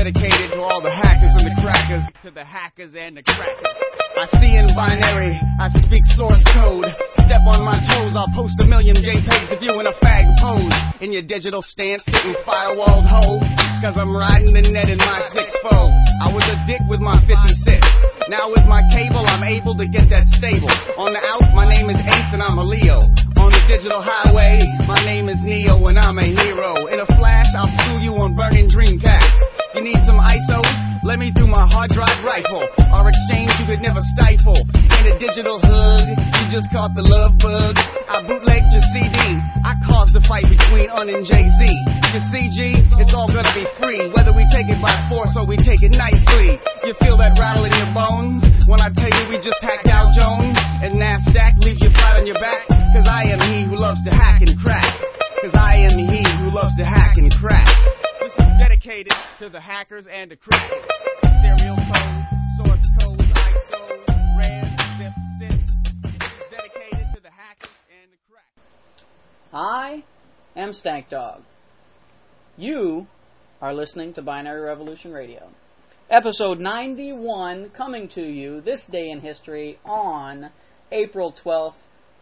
dedicated to all the hackers and the crackers. To the hackers and the crackers. I see in binary, I speak source code. Step on my toes, I'll post a million JPEGs of you in a fag pose. In your digital stance, getting firewalled hoe. Cause I'm riding the net in my 6-4. I was a dick with my 56. Now with my cable, I'm able to get that stable. On the out, my name is Ace and I'm a Leo. On the digital highway, my name is Neo and I'm a hero. In a flash, I'll school you on burning Dreamcast. You need some ISOs? Let me through my hard drive rifle. Our exchange you could never stifle. In a digital hug, you just caught the love bug. I bootlegged your CD. I caused the fight between Un and Jay-Z. You see, G, it's all gonna be free. Whether we take it by force or we take it nicely. You feel that rattle in your bones when I tell you we just hacked Dow Jones and NASDAQ leaves you flat on your back. Cause I am he who loves to hack and crack. Cause I am he who loves to hack and crack. This is dedicated to the hackers and the crackers. Serial codes, source codes, ISOs, RARs, zips, sits. This is dedicated to the hackers and the crackers. I am Stank Dog. You are listening to Binary Revolution Radio. Episode 91 coming to you this day in history on April 12th,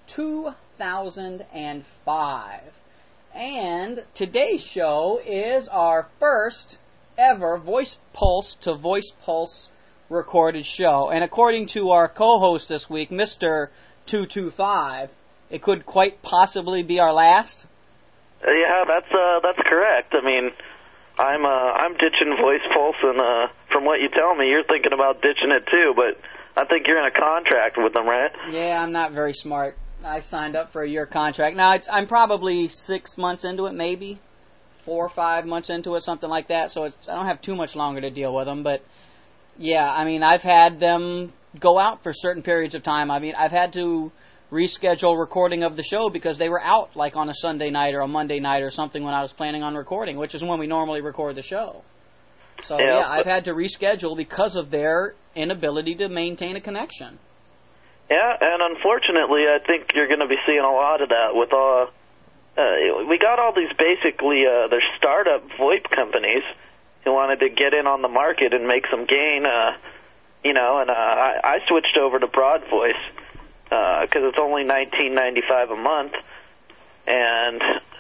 2005. And today's show is our first ever Voice Pulse to Voice Pulse recorded show. And according to our co-host this week, Mr. 225, it could quite possibly be our last. Yeah, that's correct. I mean, I'm ditching Voice Pulse, and from what you tell me, you're thinking about ditching it too. But I think you're in a contract with them, right? Yeah, I'm not very smart. I signed up for a year contract. Now, I'm probably 6 months into it, maybe 4 or 5 months into it, something like that. So I don't have too much longer to deal with them. But yeah, I mean, I've had them go out for certain periods of time. I mean, I've had to reschedule recording of the show because they were out like on a Sunday night or a Monday night or something when I was planning on recording, which is when we normally record the show. So yeah, I've had to reschedule because of their inability to maintain a connection. Yeah, and unfortunately, I think you're going to be seeing a lot of that with all. We got all these basically they're startup VoIP companies who wanted to get in on the market and make some gain, and I switched over to Broad Voice because it's only $19.95 a month, and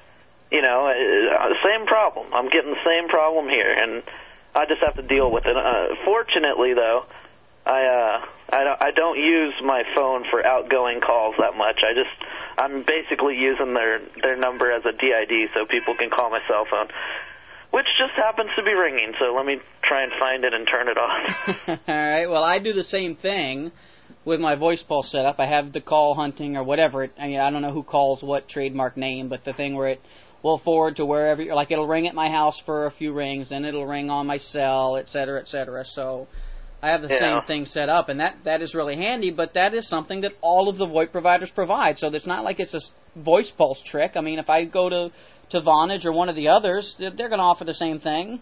same problem. I'm getting the same problem here, and I just have to deal with it. Fortunately, though, I don't use my phone for outgoing calls that much. I'm basically using their number as a DID so people can call my cell phone, which just happens to be ringing. So let me try and find it and turn it off. All right. Well, I do the same thing with my Voice Pulse setup. I have the call hunting or whatever. I don't know who calls what trademark name, but the thing where it will forward to wherever, like it'll ring at my house for a few rings, and it'll ring on my cell, et cetera, et cetera. So I have the same thing set up, and that is really handy, but that is something that all of the VoIP providers provide, so it's not like it's a Voice Pulse trick. I mean, if I go to Vonage or one of the others, they're going to offer the same thing.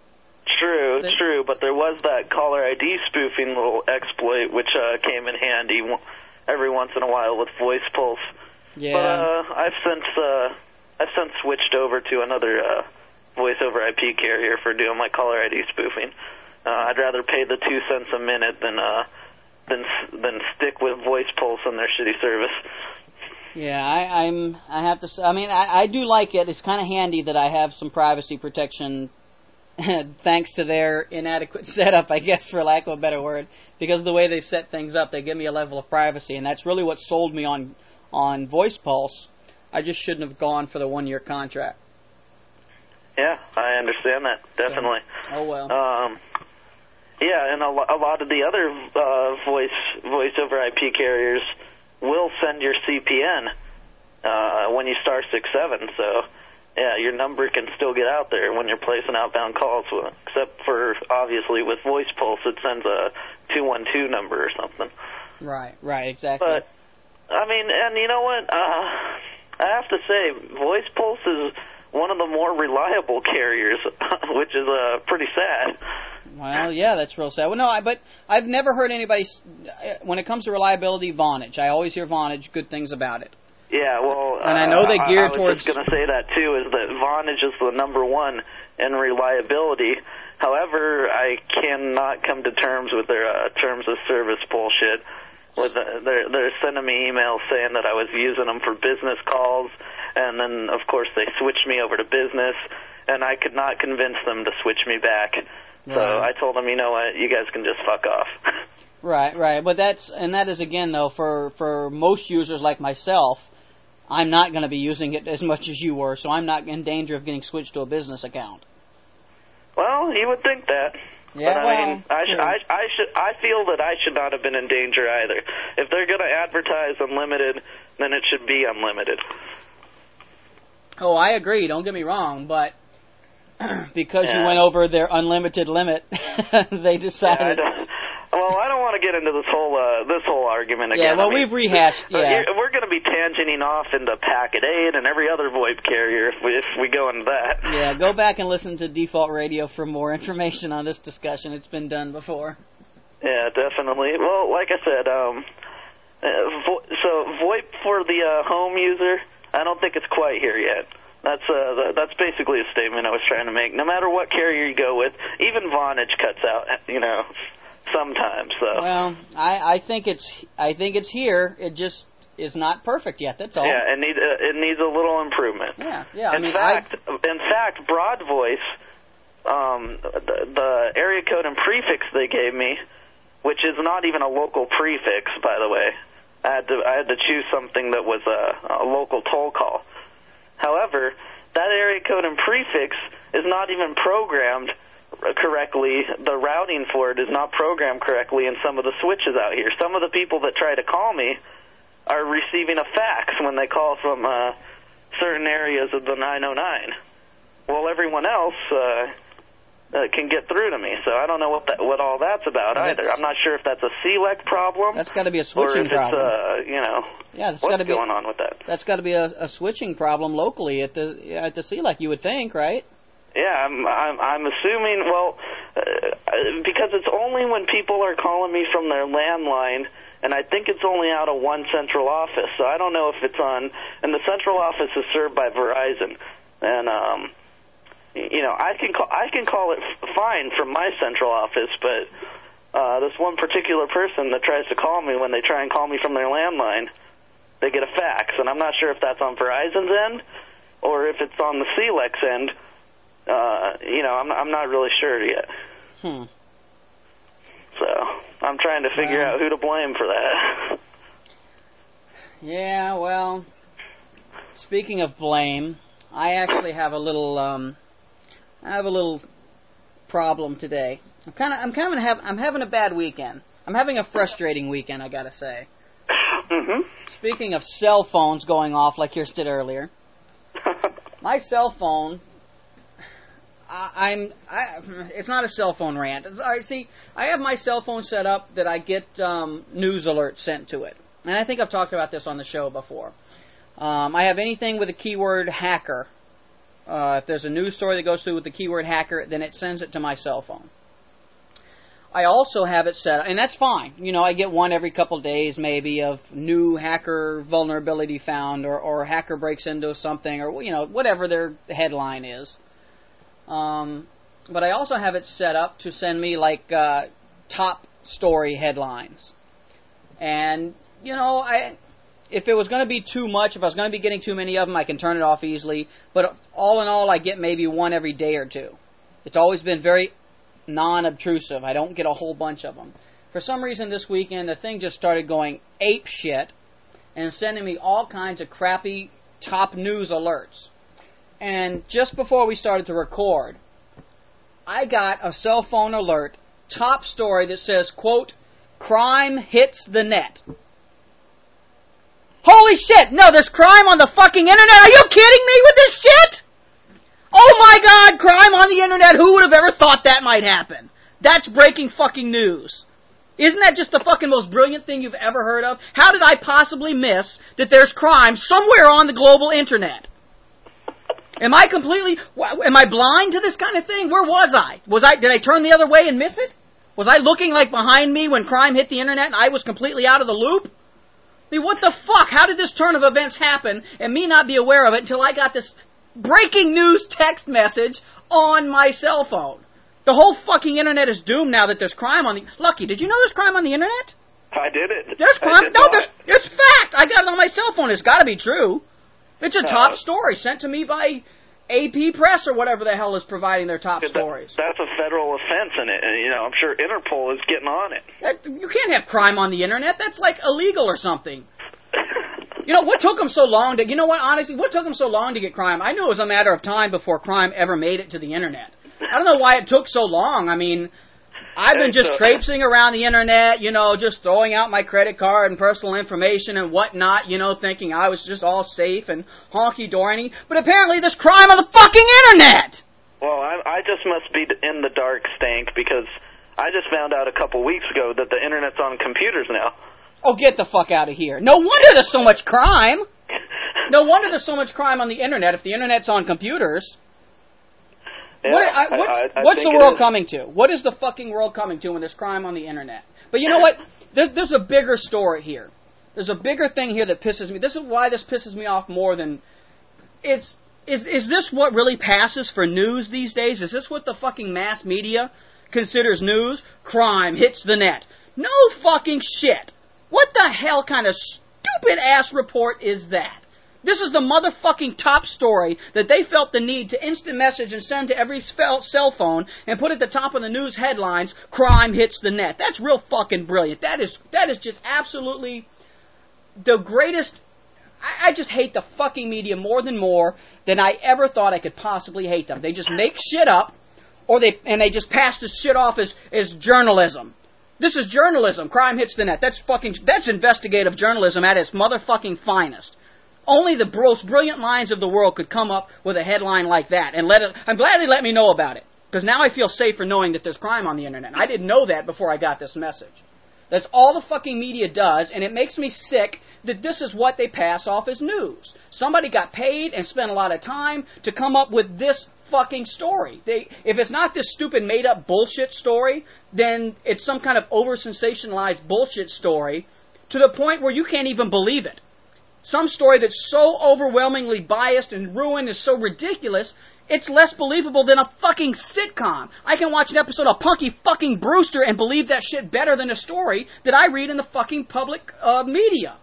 True, but there was that caller ID spoofing little exploit, which came in handy every once in a while with Voice Pulse. Yeah. But I've since switched over to another voice over IP carrier for doing my caller ID spoofing. I'd rather pay the 2 cents a minute than stick with Voice Pulse and their shitty service. Yeah, I have to say, I mean, I do like it. It's kind of handy that I have some privacy protection thanks to their inadequate setup, I guess, for lack of a better word, because the way they've set things up, they give me a level of privacy, and that's really what sold me on Voice Pulse. I just shouldn't have gone for the 1-year contract. Yeah, I understand that, definitely. So, oh well. Yeah, and a lot of the other voice over IP carriers will send your CPN when you star 67. So, yeah, your number can still get out there when you're placing outbound calls. Except for obviously with Voice Pulse, it sends a 212 number or something. Right, exactly. But I mean, and you know what? I have to say, Voice Pulse is one of the more reliable carriers, which is pretty sad. Well, yeah, that's real sad. Well, no, but I've never heard anybody, when it comes to reliability, Vonage. I always hear Vonage, good things about it. Yeah, well, and I know they gear towards. I was just going to say that too. Is that Vonage is the number one in reliability. However, I cannot come to terms with their terms of service bullshit. They're sending me emails saying that I was using them for business calls, and then, of course, they switched me over to business, and I could not convince them to switch me back. Right. So I told them, you know what, you guys can just fuck off. Right. But that is, again, though, for most users like myself, I'm not going to be using it as much as you were, so I'm not in danger of getting switched to a business account. Well, you would think that. Yeah, but I mean, I feel that I should not have been in danger either. If they're going to advertise unlimited, then it should be unlimited. Oh, I agree. Don't get me wrong, but because you went over their unlimited limit, they decided. Well, I don't want to get into this whole argument again. Yeah, well, we've rehashed. Yeah, we're going to be tangenting off into Packet 8 and every other VoIP carrier if we go into that. Yeah, go back and listen to Default Radio for more information on this discussion. It's been done before. Yeah, definitely. Well, like I said, so VoIP for the home user, I don't think it's quite here yet. That's basically a statement I was trying to make. No matter what carrier you go with, even Vonage cuts out, sometimes. So. Well, I think it's here. It just is not perfect yet. That's all. Yeah, it needs a little improvement. Yeah. In fact, Broad Voice, the area code and prefix they gave me, which is not even a local prefix, by the way. I had to choose something that was a local toll call. However, that area code and prefix is not even programmed correctly. The routing for it is not programmed correctly in some of the switches out here. Some of the people that try to call me are receiving a fax when they call from certain areas of the 909. Well, everyone else can get through to me, so I don't know what all that's about either. I'm not sure if that's a CLEC problem. That's got to be a switching problem. What's going on with that? That's got to be a switching problem locally at the CLEC, you would think, right? Yeah, I'm assuming. Well, because it's only when people are calling me from their landline, and I think it's only out of one central office. So I don't know if it's on. And the central office is served by Verizon, and I can call it fine from my central office, but this one particular person that tries to call me when they try and call me from their landline, they get a fax, and I'm not sure if that's on Verizon's end or if it's on the CLEC's end. I'm not really sure yet. So I'm trying to figure out who to blame for that. Yeah, well, speaking of blame, I actually have a little problem today. I'm having a bad weekend. I'm having a frustrating weekend, I gotta say. Mm-hmm. Speaking of cell phones going off like yours did earlier, my cell phone. It's not a cell phone rant. I have my cell phone set up that I get news alerts sent to it. And I think I've talked about this on the show before. I have anything with the keyword hacker. If there's a news story that goes through with the keyword hacker, then it sends it to my cell phone. I also have it set up, and that's fine. I get one every couple days maybe of new hacker vulnerability found or hacker breaks into something or, whatever their headline is. But I also have it set up to send me top story headlines. And, if it was going to be too much, if I was going to be getting too many of them, I can turn it off easily. But all in all, I get maybe one every day or two. It's always been very non-obtrusive. I don't get a whole bunch of them. For some reason this weekend, the thing just started going ape shit and sending me all kinds of crappy top news alerts. And just before we started to record, I got a cell phone alert, top story that says, quote, crime hits the net. Holy shit! No, there's crime on the fucking internet! Are you kidding me with this shit? Oh my god, crime on the internet! Who would have ever thought that might happen? That's breaking fucking news. Isn't that just the fucking most brilliant thing you've ever heard of? How did I possibly miss that there's crime somewhere on the global internet? Am I blind to this kind of thing? Where was I? Did I turn the other way and miss it? Was I looking behind me when crime hit the internet and I was completely out of the loop? I mean, what the fuck? How did this turn of events happen and me not be aware of it until I got this breaking news text message on my cell phone? The whole fucking internet is doomed now that there's crime on the... Lucky, did you know there's crime on the internet? I didn't. There's crime. No, there's fact. I got it on my cell phone. It's got to be true. It's a top story sent to me by AP Press or whatever the hell is providing their top stories. That's a federal offense, and I'm sure Interpol is getting on it. You can't have crime on the internet. That's like illegal or something. What took them so long to... honestly, what took them so long to get crime? I knew it was a matter of time before crime ever made it to the internet. I don't know why it took so long. I mean, I've been just traipsing around the internet, just throwing out my credit card and personal information and whatnot, thinking I was just all safe and honky-dory. But apparently there's crime on the fucking internet! Well, I just must be in the dark, Stank, because I just found out a couple weeks ago that the internet's on computers now. Oh, get the fuck out of here. No wonder there's so much crime. No wonder there's so much crime on the internet if the internet's on computers. Yeah, what's the world coming to? What is the fucking world coming to when there's crime on the internet? But you know what? There's a bigger story here. There's a bigger thing here that pisses me. This is why this pisses me off more than... Is this what really passes for news these days? Is this what the fucking mass media considers news? Crime hits the net. No fucking shit. What the hell kind of stupid-ass report is that? This is the motherfucking top story that they felt the need to instant message and send to every cell phone and put at the top of the news headlines, crime hits the net. That's real fucking brilliant. That is just absolutely the greatest... I just hate the fucking media more than I ever thought I could possibly hate them. They just make shit up, and they just pass this shit off as journalism. This is journalism. Crime hits the net. That's investigative journalism at its motherfucking finest. Only the most brilliant minds of the world could come up with a headline like that. And I'm glad they let me know about it. Because now I feel safer knowing that there's crime on the internet. I didn't know that before I got this message. That's all the fucking media does, and it makes me sick that this is what they pass off as news. Somebody got paid and spent a lot of time to come up with this fucking story. If it's not this stupid made-up bullshit story, then it's some kind of over-sensationalized bullshit story to the point where you can't even believe it. Some story that's so overwhelmingly biased and ruined is so ridiculous, it's less believable than a fucking sitcom. I can watch an episode of Punky fucking Brewster and believe that shit better than a story that I read in the fucking public media.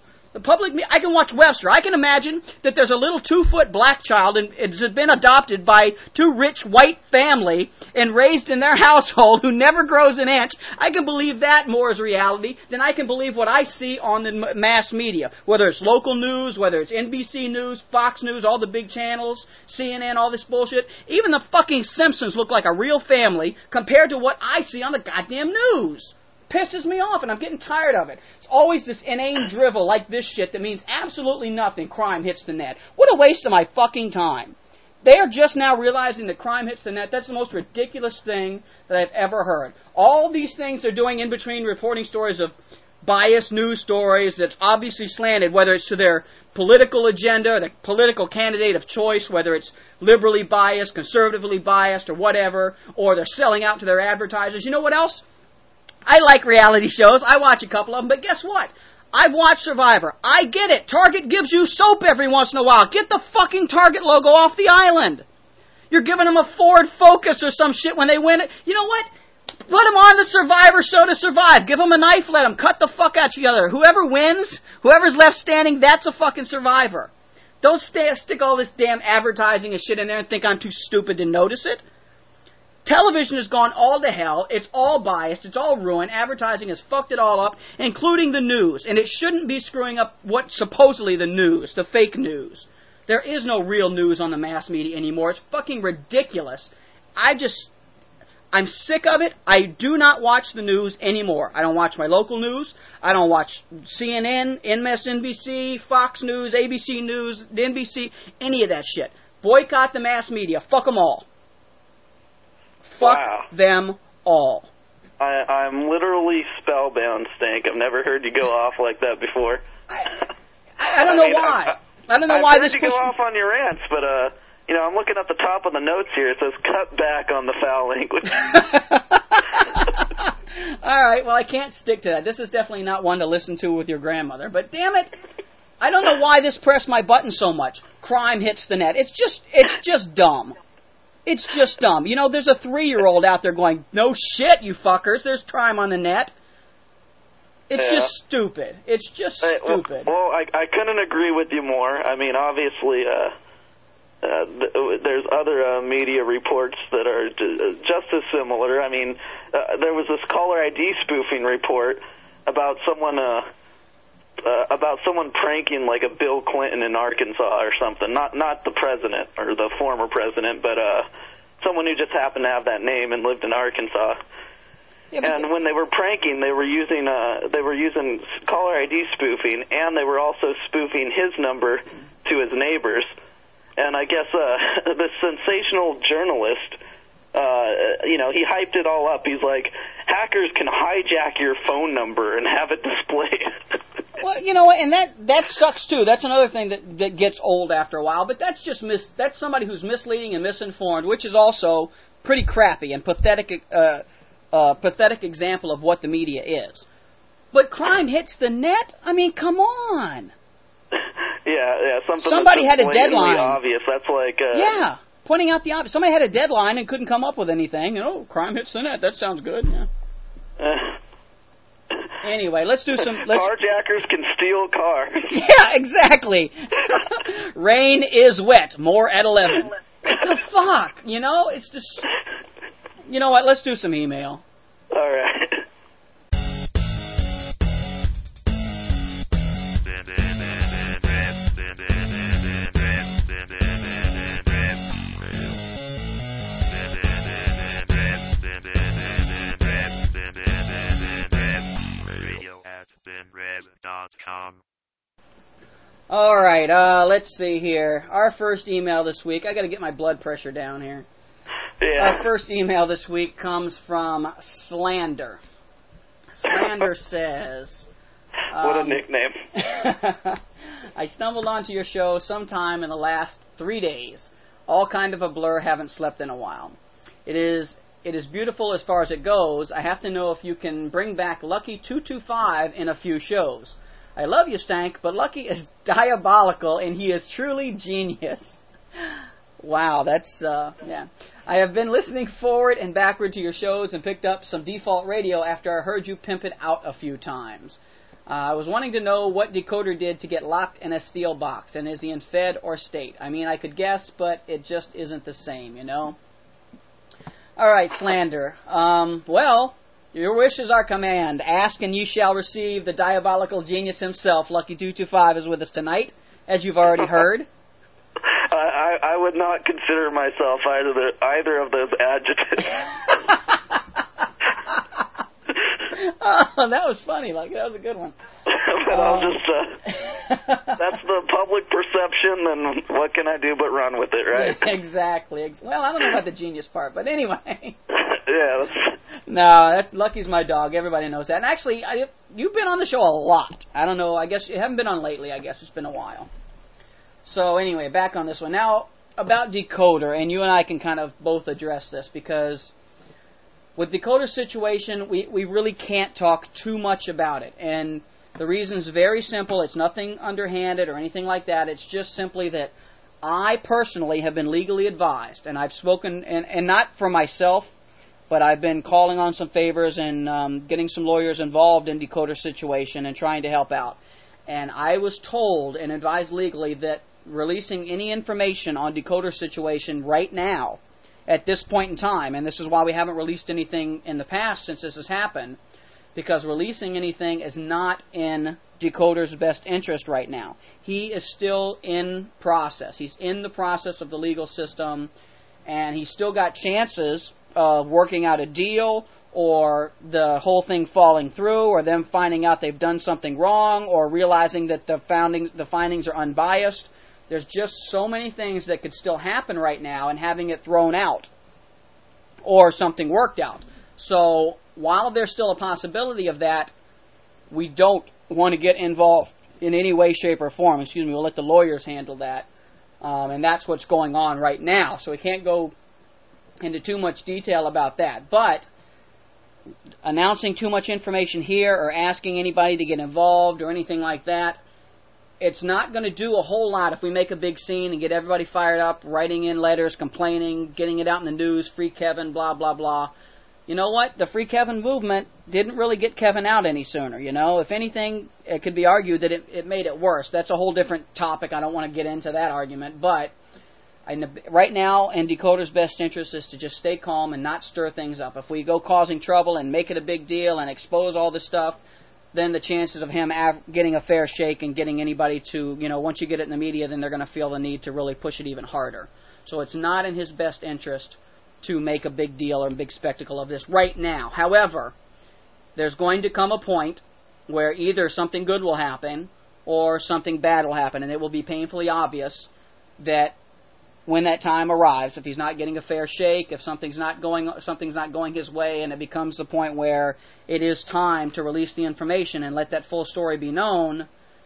I can watch Webster. I can imagine that there's a little 2-foot black child and it's been adopted by 2 rich white family and raised in their household who never grows an inch. I can believe that more as reality than I can believe what I see on the mass media. Whether it's local news, whether it's NBC News, Fox News, all the big channels, CNN, all this bullshit. Even the fucking Simpsons look like a real family compared to what I see on the goddamn news. Pisses me off, and I'm getting tired of it. It's always this inane drivel like this shit that means absolutely nothing. Crime hits the net. What a waste of my fucking time. They are just now realizing that crime hits the net. That's the most ridiculous thing that I've ever heard. All these things they're doing in between reporting stories of biased news stories that's obviously slanted, whether it's to their political agenda or the political candidate of choice, whether it's liberally biased, conservatively biased, or whatever, or they're selling out to their advertisers. You know what else? I like reality shows. I watch a couple of them, but guess what? I've watched Survivor. I get it. Target gives you soap every once in a while. Get the fucking Target logo off the island. You're giving them a Ford Focus or some shit when they win it. You know what? Put them on the Survivor show to survive. Give them a knife, let them cut the fuck at each other. Whoever wins, whoever's left standing, that's a fucking survivor. Don't stick all this damn advertising and shit in there and think I'm too stupid to notice it. Television has gone all to hell. It's all biased. It's all ruined. Advertising has fucked it all up, including the news. And it shouldn't be screwing up what's supposedly the news, the fake news. There is no real news on the mass media anymore. It's fucking ridiculous. I'm sick of it. I do not watch the news anymore. I don't watch my local news. I don't watch CNN, MSNBC, Fox News, ABC News, NBC, any of that shit. Boycott the mass media. Fuck them all. Fuck them all. I'm literally spellbound, Stank. I've never heard you go off like that before. I don't know why. I don't know why this... I've heard you go off on your rants, but, I'm looking at the top of the notes here. It says, cut back on the foul language. All right, well, I can't stick to that. This is definitely not one to listen to with your grandmother. But, damn it, I don't know why this pressed my button so much. Crime hits the net. It's just dumb. It's just dumb. You know, there's a 3-year-old out there going, no shit, you fuckers, there's crime on the net. It's just stupid. It's just stupid. Well, I couldn't agree with you more. I mean, obviously, there's other media reports that are just as similar. I mean, there was this caller ID spoofing report about someone pranking like a Bill Clinton in Arkansas or something. Not the president or the former president, but someone who just happened to have that name and lived in Arkansas. Yeah, and when they were pranking, they were using caller ID spoofing, and they were also spoofing his number to his neighbors. And I guess the sensational journalist, he hyped it all up. He's like, hackers can hijack your phone number and have it displayed. Well, you know what, and that sucks too. That's another thing that gets old after a while. But that's just that's somebody who's misleading and misinformed, which is also pretty crappy and pathetic example of what the media is. But crime hits the net? I mean, come on. Yeah, somebody had a deadline. Obvious. That's like pointing out the obvious. Somebody had a deadline and couldn't come up with anything. Crime hits the net. That sounds good. Yeah. Anyway, let's do some. Carjackers can steal cars. Yeah, exactly. Rain is wet. More at 11. What the fuck? It's just. You know what? Let's do some email. All right. All right, let's see here. Our first email this week. I got to get my blood pressure down here. Yeah. Our first email this week comes from Slander. Slander says... what a nickname. I stumbled onto your show sometime in the last 3 days. All kind of a blur, haven't slept in a while. It is beautiful as far as it goes. I have to know if you can bring back Lucky 225 in a few shows. I love you, Stank, but Lucky is diabolical and he is truly genius. Wow, that's, yeah. I have been listening forward and backward to your shows and picked up some default radio after I heard you pimp it out a few times. I was wanting to know what Decoder did to get locked in a steel box, and is he in Fed or State? I mean, I could guess, but it just isn't the same, All right, Slander. Well, your wish is our command. Ask and you shall receive. The diabolical genius himself, Lucky 225, is with us tonight, as you've already heard. I would not consider myself either of those adjectives. Oh, that was funny. Lucky. That was a good one. But I'll just, that's the public perception, and what can I do but run with it, right? Exactly. Well, I don't know about the genius part, but anyway. Yeah. No, Lucky's my dog. Everybody knows that. And actually, you've been on the show a lot. I don't know. I guess you haven't been on lately. I guess it's been a while. So anyway, back on this one. Now, about Decoder, and you and I can kind of both address this, because with Decoder's situation, we really can't talk too much about it. And the reason's very simple. It's nothing underhanded or anything like that. It's just simply that I personally have been legally advised, and I've spoken, and not for myself, but I've been calling on some favors and getting some lawyers involved in Decoder's situation and trying to help out. And I was told and advised legally that releasing any information on Decoder's situation right now, at this point in time, and this is why we haven't released anything in the past since this has happened, because releasing anything is not in Decoder's best interest right now. He is still in process. He's in the process of the legal system, and he's still got chances of working out a deal, or the whole thing falling through, or them finding out they've done something wrong, or realizing that the findings are unbiased. There's just so many things that could still happen right now, and having it thrown out or something worked out. So while there's still a possibility of that, we don't want to get involved in any way, shape, or form. We'll let the lawyers handle that. And that's what's going on right now. So we can't go into too much detail about that. But announcing too much information here or asking anybody to get involved or anything like that, it's not going to do a whole lot if we make a big scene and get everybody fired up, writing in letters, complaining, getting it out in the news, free Kevin, blah, blah, blah. You know what? The Free Kevin movement didn't really get Kevin out any sooner, you know? If anything, it could be argued that it made it worse. That's a whole different topic. I don't want to get into that argument. But right now, in Dakota's best interest is to just stay calm and not stir things up. If we go causing trouble and make it a big deal and expose all this stuff, then the chances of him getting a fair shake and getting anybody to, you know, once you get it in the media, then they're going to feel the need to really push it even harder. So it's not in his best interest to make a big deal or a big spectacle of this right now. However, there's going to come a point where either something good will happen or something bad will happen, and it will be painfully obvious that when that time arrives, if he's not getting a fair shake, if something's not going his way, and it becomes the point where it is time to release the information and let that full story be known,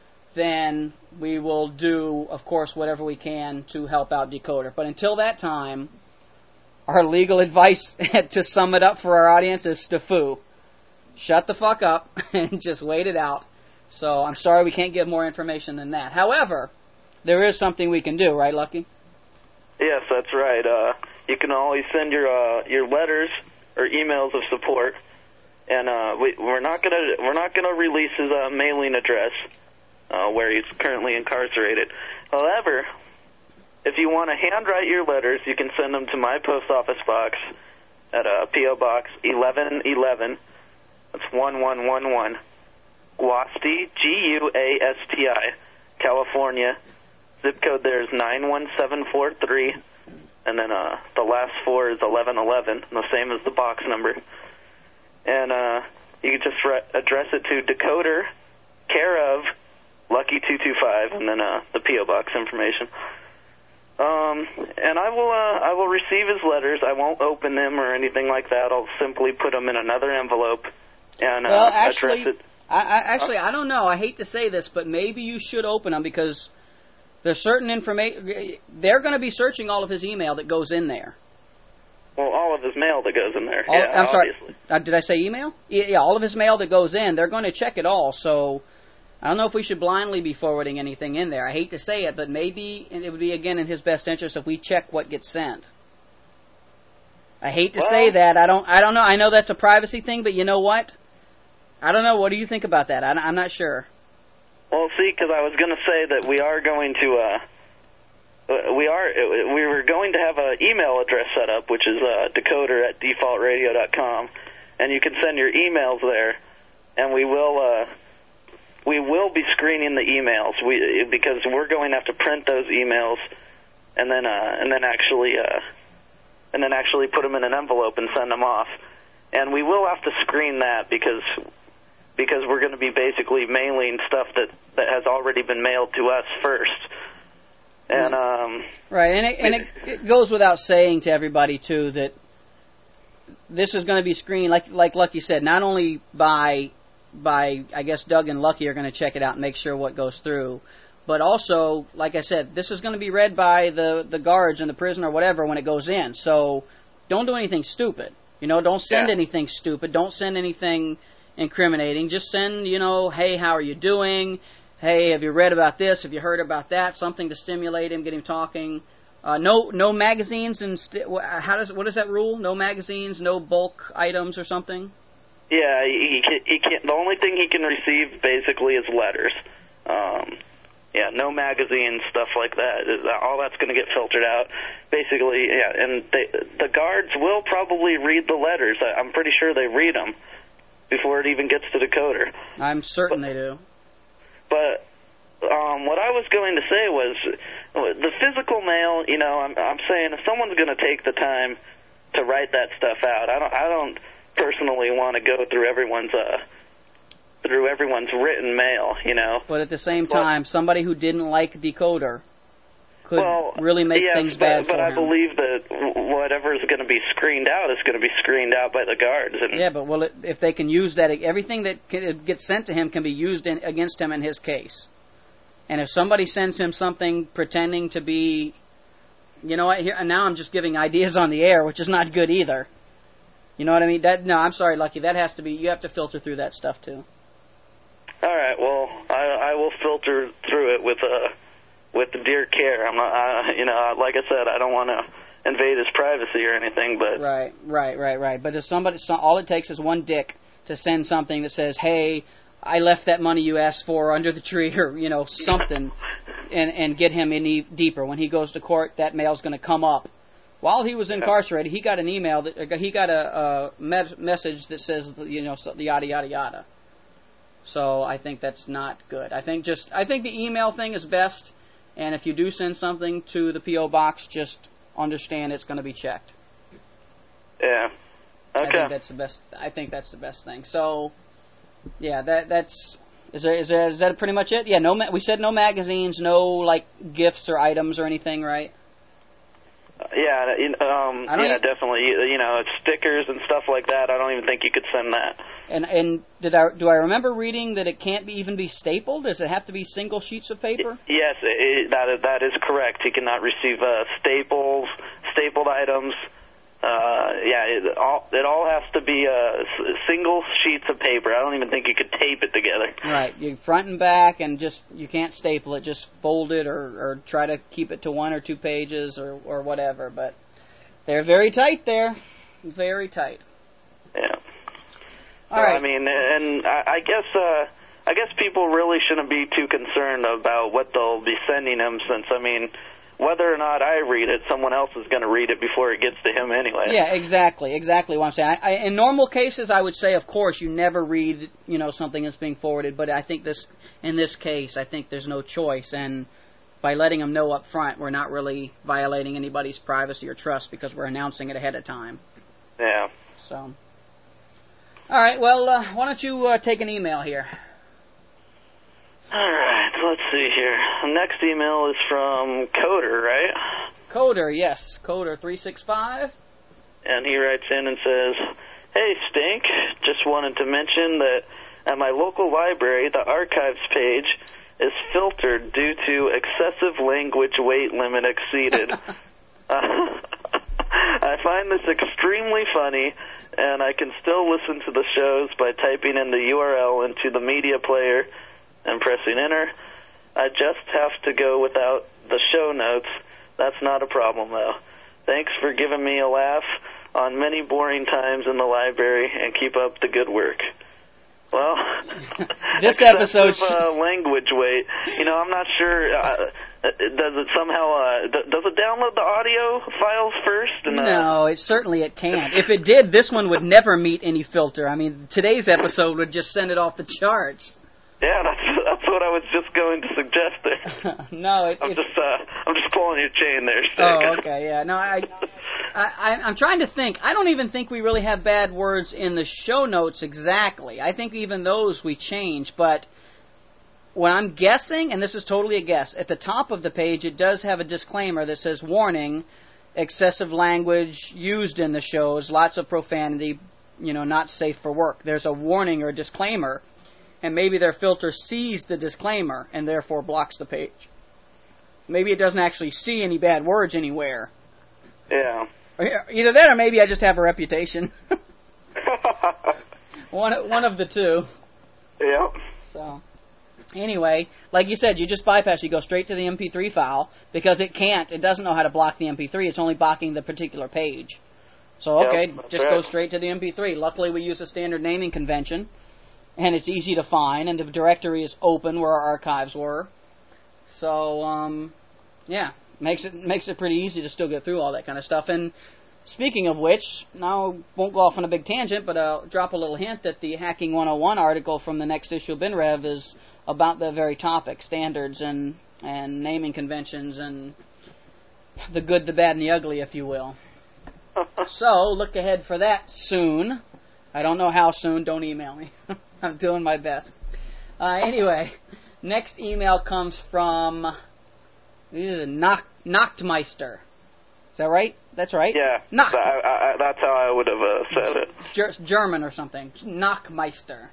then we will do, of course, whatever we can to help out Decoder. But until that time, our legal advice, to sum it up for our audience, is STFU. Shut the fuck up and just wait it out. So I'm sorry we can't give more information than that. However, there is something we can do, right, Lucky? Yes, that's right. You can always send your letters or emails of support, and we're not gonna release his mailing address where he's currently incarcerated. However, if you want to handwrite your letters, you can send them to my post office box at P.O. Box 1111. That's 1111. Guasti, Guasti, California. Zip code there is 91743. And then the last 4 is 1111, the same as the box number. And you can just address it to Decoder, care of Lucky 225, and then the P.O. Box information. And I will receive his letters. I won't open them or anything like that. I'll simply put them in another envelope and address it. I don't know. I hate to say this, but maybe you should open them because there's certain information. They're going to be searching all of his email that goes in there. Well, all of his mail that goes in there. I'm obviously. Sorry. Did I say email? Yeah, all of his mail that goes in. They're going to check it all. So I don't know if we should blindly be forwarding anything in there. I hate to say it, but maybe it would be, again, in his best interest if we check what gets sent. I hate to say that. I don't know. I know that's a privacy thing, but you know what? I don't know. What do you think about that? I'm not sure. Well, see, because I was going to say that we are going to, we were going to have an email address set up, which is decoder@defaultradio.com, and you can send your emails there, and we will be screening the emails because we're going to have to print those emails and then actually put them in an envelope and send them off. And we will have to screen that because we're going to be basically mailing stuff that has already been mailed to us first. And right, and it goes without saying to everybody too that this is going to be screened, like Lucky said, not only by I guess Doug and Lucky are going to check it out and make sure what goes through, but also, like I said, this is going to be read by the guards in the prison or whatever when it goes in. So don't do anything stupid. You know, don't send anything stupid. Don't send anything incriminating. Just send, hey, how are you doing? Hey, have you read about this? Have you heard about that? Something to stimulate him, get him talking. No magazines and what is that rule? No magazines, no bulk items or something. Yeah, he can't. The only thing he can receive basically is letters. No magazines, stuff like that. All that's going to get filtered out. Basically, and the guards will probably read the letters. I'm pretty sure they read them before it even gets to Decoder. I'm certain they do. But what I was going to say was the physical mail. I'm saying if someone's going to take the time to write that stuff out, I don't personally want to go through everyone's written mail. But at the same time, somebody who didn't like Decoder could really make things bad for him. But I believe that whatever is going to be screened out is going to be screened out by the guards. If they can use that, everything that gets sent to him can be used against him in his case. And if somebody sends him something pretending to be, now I'm just giving ideas on the air, which is not good either. You know what I mean? I'm sorry, Lucky. That has to be. You have to filter through that stuff too. All right. Well, I will filter through it with dear care. I'm not, like I said, I don't want to invade his privacy or anything, but Right. But if all it takes is one dick to send something that says, "Hey, I left that money you asked for under the tree," or something, and get him any deeper. When he goes to court, that mail's going to come up. While he was incarcerated, he got an email he got a message that says, yada yada yada. So I think that's not good. I think the email thing is best, and if you do send something to the P.O. box, just understand it's going to be checked. Yeah. Okay. I think that's the best thing. So, yeah, is that pretty much it? Yeah, we said no magazines, no like gifts or items or anything, right? Yeah, definitely. Stickers and stuff like that. I don't even think you could send that. And do I remember reading that it can't even be stapled? Does it have to be single sheets of paper? Yes, that is correct. He cannot receive staples, stapled items. It all has to be single sheets of paper. I don't even think you could tape it together. Right, you front and back, and you can't staple it. Just fold it or try to keep it to 1 or 2 pages or whatever. But they're very tight there, very tight. Yeah. All right. I mean, and I guess people really shouldn't be too concerned about what they'll be sending him, since whether or not I read it, someone else is going to read it before it gets to him anyway. Yeah, exactly what I'm saying. In normal cases, I would say, of course, you never read, something that's being forwarded. But I think in this case, I think there's no choice. And by letting them know up front, we're not really violating anybody's privacy or trust because we're announcing it ahead of time. Yeah. So, all right. Well, why don't you take an email here? All right, let's see here. The next email is from Coder, right? Coder, yes. Coder365. And he writes in and says, "Hey, Stink, just wanted to mention that at my local library, the archives page is filtered due to excessive language weight limit exceeded. I find this extremely funny, and I can still listen to the shows by typing in the URL into the media player and pressing enter. I just have to go without the show notes. That's not a problem, though. Thanks for giving me a laugh on many boring times in the library, and keep up the good work." Well, this episode language weight. I'm not sure. Does it somehow? Does it download the audio files first? No, it can't. If it did, this one would never meet any filter. I mean, today's episode would just send it off the charts. Yeah, that's what I was just going to suggest there. No, I'm just pulling your chain there, Stick. Oh, okay, yeah. No, I'm trying to think. I don't even think we really have bad words in the show notes exactly. I think even those we change, but what I'm guessing, and this is totally a guess, at the top of the page it does have a disclaimer that says, "Warning, excessive language used in the shows, lots of profanity, not safe for work." There's a warning or a disclaimer. And maybe their filter sees the disclaimer and therefore blocks the page. Maybe it doesn't actually see any bad words anywhere. Yeah. Either that or maybe I just have a reputation. One of the two. Yeah. So, anyway, like you said, you just bypass. You go straight to the MP3 file because it doesn't know how to block the MP3. It's only blocking the particular page. So, okay, just go straight to the MP3. Luckily, we use a standard naming convention. And it's easy to find, and the directory is open where our archives were. So, makes it pretty easy to still get through all that kind of stuff. And speaking of which, now won't go off on a big tangent, but I'll drop a little hint that the Hacking 101 article from the next issue of BinRev is about the very topic, standards and naming conventions and the good, the bad, and the ugly, if you will. So, look ahead for that soon. I don't know how soon. Don't email me. I'm doing my best. Anyway, next email comes from Nachtmeister. Is that right? That's right? Yeah. Nacht. That's how I would have said it. German or something. Nachtmeister.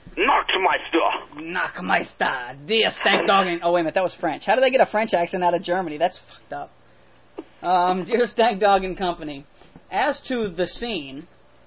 Nachtmeister. Dear Stank Dogging. Oh, wait a minute. That was French. How did they get a French accent out of Germany? That's fucked up. Dear Stank Dogging Company, as to the scene,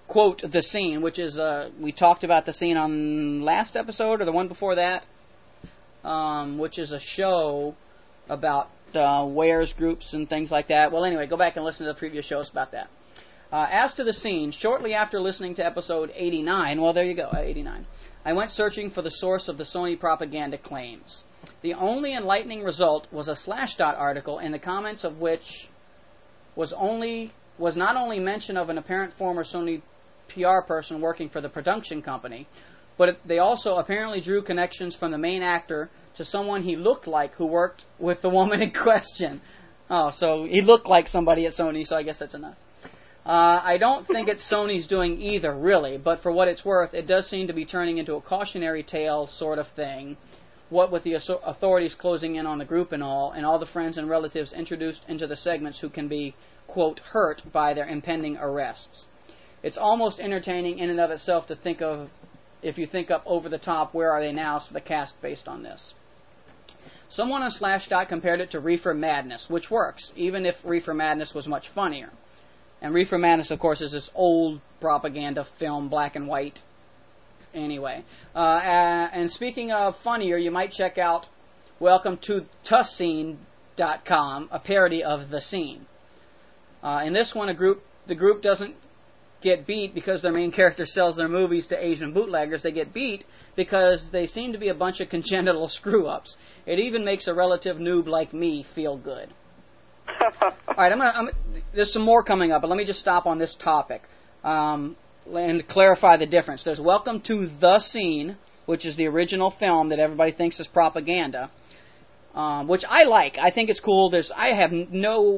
quote, The Scene, which is, we talked about The Scene on last episode, or the one before that, which is a show about wares groups and things like that. Well, anyway, go back and listen to the previous shows about that. As to The Scene, shortly after listening to episode 89, well, there you go, 89, I went searching for the source of the Sony propaganda claims. The only enlightening result was a Slashdot article in the comments of which was not only mention of an apparent former Sony PR person working for the production company, but they also apparently drew connections from the main actor to someone he looked like who worked with the woman in question. Oh, so he looked like somebody at Sony, so I guess that's enough. I don't think it's Sony's doing either, really, but for what it's worth, it does seem to be turning into a cautionary tale sort of thing, what with the authorities closing in on the group and all the friends and relatives introduced into the segments who can be, quote, hurt by their impending arrests. It's almost entertaining in and of itself to think of, if you think up over the top, where are they now, so the cast based on this. Someone on Slashdot compared it to Reefer Madness, which works, even if Reefer Madness was much funnier. And Reefer Madness, of course, is this old propaganda film, black and white. Anyway. And speaking of funnier, you might check out Welcome to Tusscene.com, a parody of The Scene. In this one, the group doesn't get beat because their main character sells their movies to Asian bootleggers. They get beat because they seem to be a bunch of congenital screw-ups. It even makes a relative noob like me feel good. All right, there's some more coming up, but let me just stop on this topic and clarify the difference. There's Welcome to The Scene, which is the original film that everybody thinks is propaganda, which I like. I think it's cool. I'm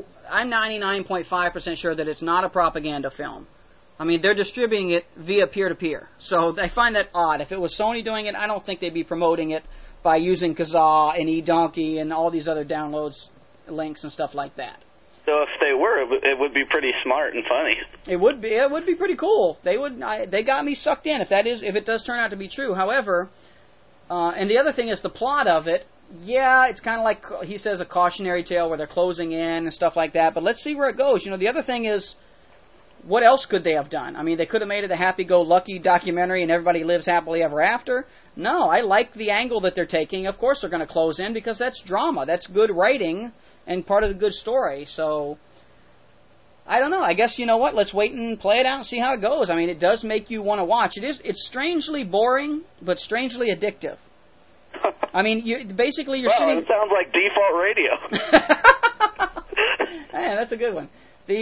99.5% sure that it's not a propaganda film. I mean, they're distributing it via peer-to-peer, so I find that odd. If it was Sony doing it, I don't think they'd be promoting it by using Kazaa and eDonkey and all these other downloads links and stuff like that. So if they were, it would be pretty smart and funny. It would be pretty cool. They got me sucked in if it does turn out to be true. However, and the other thing is the plot of it. Yeah, it's kind of like he says a cautionary tale where they're closing in and stuff like that. But let's see where it goes. The other thing is, what else could they have done? I mean, they could have made it a happy-go-lucky documentary and everybody lives happily ever after. No, I like the angle that they're taking. Of course they're going to close in because that's drama. That's good writing and part of the good story. So, I don't know. I guess, you know what? Let's wait and play it out and see how it goes. I mean, it does make you want to watch. It's strangely boring, but strangely addictive. I mean, you're sitting... It sounds like default radio. Man, that's a good one.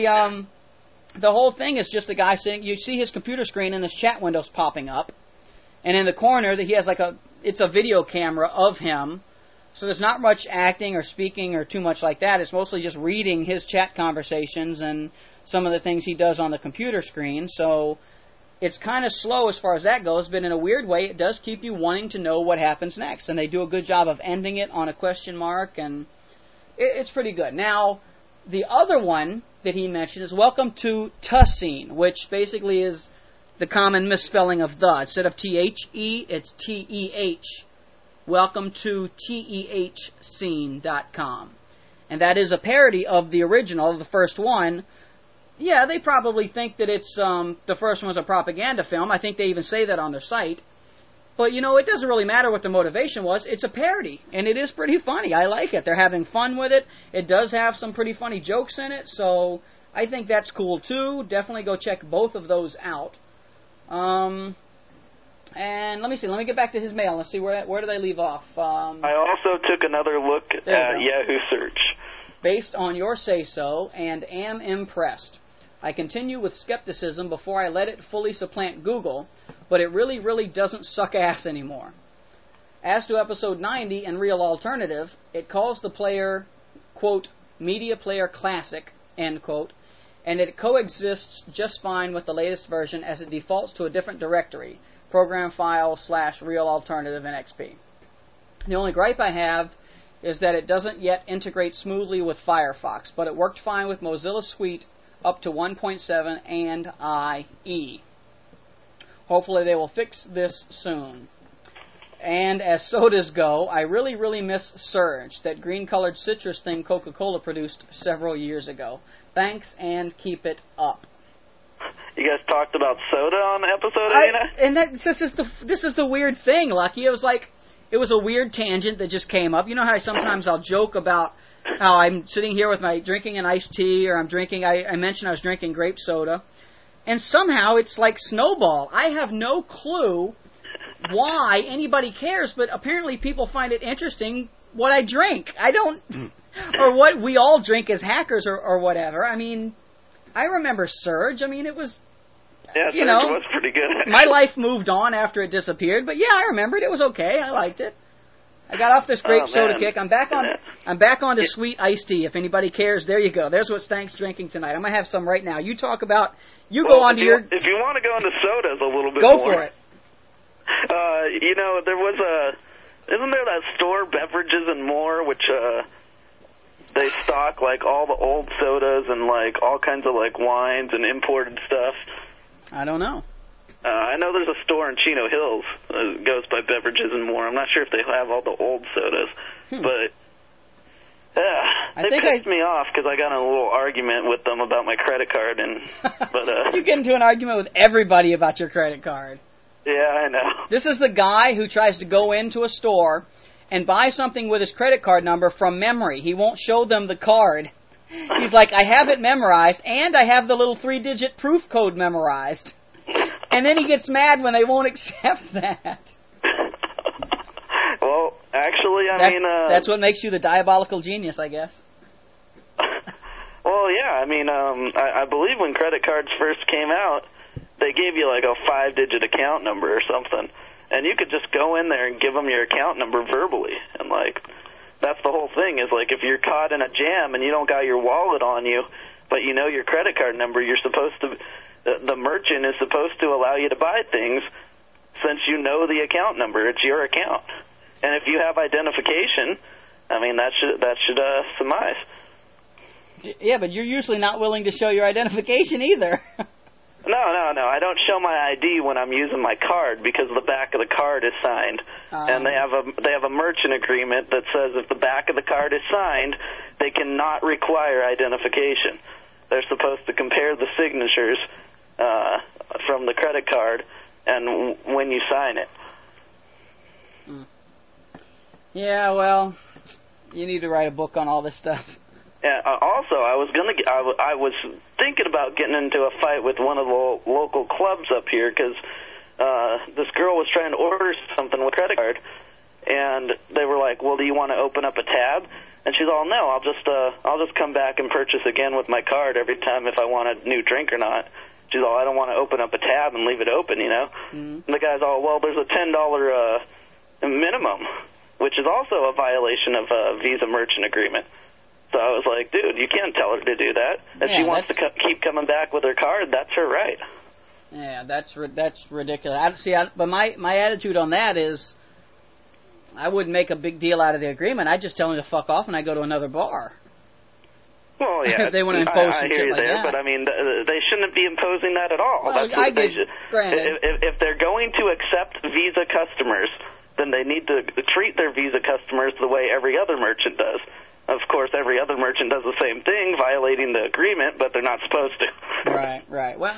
The whole thing is just a guy saying, you see his computer screen and his chat windows popping up, and in the corner that he has it's a video camera of him, so there's not much acting or speaking or too much like that. It's mostly just reading his chat conversations and some of the things he does on the computer screen, so it's kind of slow as far as that goes, but in a weird way it does keep you wanting to know what happens next, and they do a good job of ending it on a question mark, and it's pretty good. Now, the other one that he mentioned is Welcome to Tusscene, which basically is the common misspelling of the. Instead of T-H-E, it's T-E-H. Welcome to TEHscene.com. And that is a parody of the original, the first one. Yeah, they probably think that it's the first one's a propaganda film. I think they even say that on their site. But, it doesn't really matter what the motivation was. It's a parody, and it is pretty funny. I like it. They're having fun with it. It does have some pretty funny jokes in it, so I think that's cool, too. Definitely go check both of those out. And let me see. Let me get back to his mail. Let's see, where do they leave off? I also took another look at Yahoo Search. Based on your say-so, and am impressed. I continue with skepticism before I let it fully supplant Google, but it really, really doesn't suck ass anymore. As to episode 90 and Real Alternative, it calls the player, quote, Media Player Classic, end quote, and it coexists just fine with the latest version as it defaults to a different directory, program file / Real Alternative in XP. The only gripe I have is that it doesn't yet integrate smoothly with Firefox, but it worked fine with Mozilla Suite up to 1.7 and IE. Hopefully they will fix this soon. And as sodas go, I really, really miss Surge, that green-colored citrus thing Coca-Cola produced several years ago. Thanks, and keep it up. You guys talked about soda on the episode, and this is the weird thing, Lucky. It was a weird tangent that just came up. You know how sometimes I'll joke about how I'm sitting here with my drinking an iced tea, or I mentioned I was drinking grape soda, and somehow it's like snowball. I have no clue why anybody cares, but apparently people find it interesting what I drink. I don't, or what we all drink as hackers or whatever. I mean, I remember Surge. I mean, it was, Surge was pretty good. My life moved on after it disappeared, but yeah, I remember it. It was okay. I liked it. I got off this grape soda kick. I'm back on to sweet iced tea. If anybody cares, there you go. There's what Stank's drinking tonight. I'm gonna have some right now. You talk about. If you want to go into sodas a little bit more. Go for it. There was isn't there that store, Beverages and More, which they stock like all the old sodas and like all kinds of like wines and imported stuff? I don't know. I know there's a store in Chino Hills that goes by Beverages and More. I'm not sure if they have all the old sodas, but they pissed me off because I got in a little argument with them about my credit card. You get into an argument with everybody about your credit card. Yeah, I know. This is the guy who tries to go into a store and buy something with his credit card number from memory. He won't show them the card. He's like, I have it memorized, and I have the little 3-digit proof code memorized. And then he gets mad when they won't accept that. Well, actually, that's what makes you the diabolical genius, I guess. Well, yeah, I believe when credit cards first came out, they gave you like a 5-digit account number or something, and you could just go in there and give them your account number verbally, and like, that's the whole thing, is like, if you're caught in a jam and you don't got your wallet on you, but you know your credit card number, you're supposed to, the merchant is supposed to allow you to buy things since you know the account number. It's your account. And if you have identification, that should suffice. Yeah, but you're usually not willing to show your identification either. No. I don't show my ID when I'm using my card because the back of the card is signed, and they have a merchant agreement that says if the back of the card is signed, they cannot require identification. They're supposed to compare the signatures from the credit card and when you sign it. Yeah, well, you need to write a book on all this stuff. Yeah. Also, I was thinking about getting into a fight with one of the local clubs up here because this girl was trying to order something with a credit card, and they were like, "Well, do you want to open up a tab?" And she's all, "No, I'll just come back and purchase again with my card every time if I want a new drink or not." She's all, "I don't want to open up a tab and leave it open, you know." Mm-hmm. And the guy's all, "Well, there's a $10 minimum, which is also a violation of a Visa merchant agreement." So I was like, dude, you can't tell her to do that. If she wants to keep coming back with her card, that's her right. Yeah, that's ridiculous. But my attitude on that is I wouldn't make a big deal out of the agreement. I'd just tell them to fuck off and I go to another bar. Well, yeah. If they want to impose some shit like that. But, they shouldn't be imposing that at all. Well, granted. If they're going to accept Visa customers, then they need to treat their Visa customers the way every other merchant does. Of course, every other merchant does the same thing, violating the agreement, but they're not supposed to. Right. Well,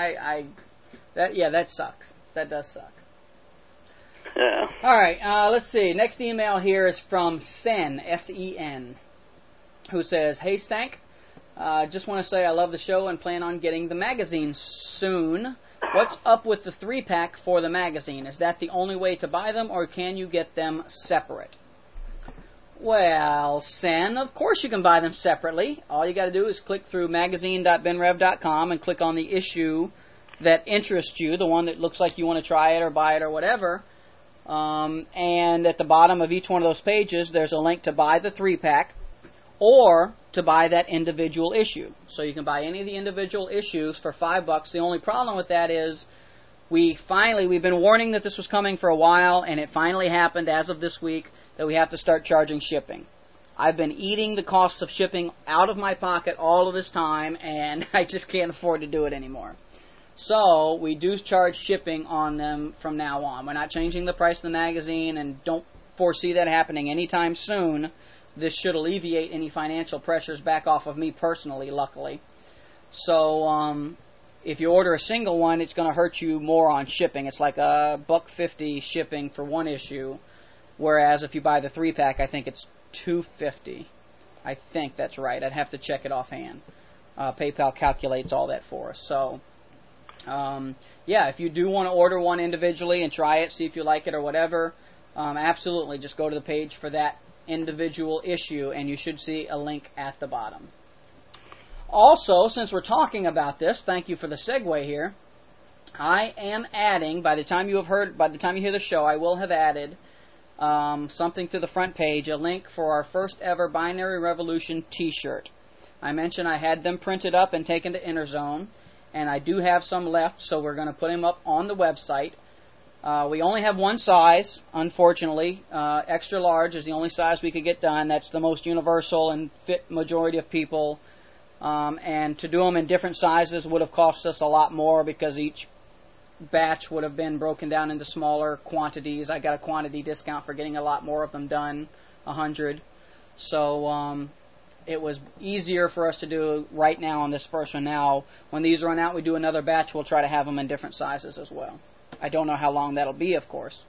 that sucks. That does suck. Yeah. All right, let's see. Next email here is from Sen, S-E-N, who says, "Hey, Stank, just want to say I love the show and plan on getting the magazine soon. What's up with the 3-pack for the magazine? Is that the only way to buy them, or can you get them separate?" Well, Sen, of course you can buy them separately. All you got to do is click through magazine.benrev.com and click on the issue that interests you, the one that looks like you want to try it or buy it or whatever. And at the bottom of each one of those pages, there's a link to buy the 3-pack or to buy that individual issue. So you can buy any of the individual issues for $5. The only problem with that is we've been warning that this was coming for a while, and it finally happened as of this week that we have to start charging shipping. I've been eating the costs of shipping out of my pocket all of this time, and I just can't afford to do it anymore. So we do charge shipping on them from now on. We're not changing the price of the magazine, and don't foresee that happening anytime soon. This should alleviate any financial pressures back off of me personally, luckily. So if you order a single one, it's going to hurt you more on shipping. It's like $150 shipping for one issue, whereas if you buy the 3-pack, I think it's $250. I think that's right. I'd have to check it offhand. PayPal calculates all that for us. So, yeah, if you do want to order one individually and try it, see if you like it or whatever, absolutely, just go to the page for that individual issue, and you should see a link at the bottom. Also, since we're talking about this, thank you for the segue here. I am adding, by the time you hear the show, I will have added something to the front page, a link for our first ever Binary Revolution T-shirt. I mentioned I had them printed up and taken to Interzone, and I do have some left, so we're going to put them up on the website. We only have one size, unfortunately. Extra large is the only size we could get done. That's the most universal and fit majority of people. And to do them in different sizes would have cost us a lot more because each batch would have been broken down into smaller quantities. I got a quantity discount for getting a lot more of them done, 100. So it was easier for us to do right now on this first one. Now, when these run out, we do another batch. We'll try to have them in different sizes as well. I don't know how long that'll be, of course.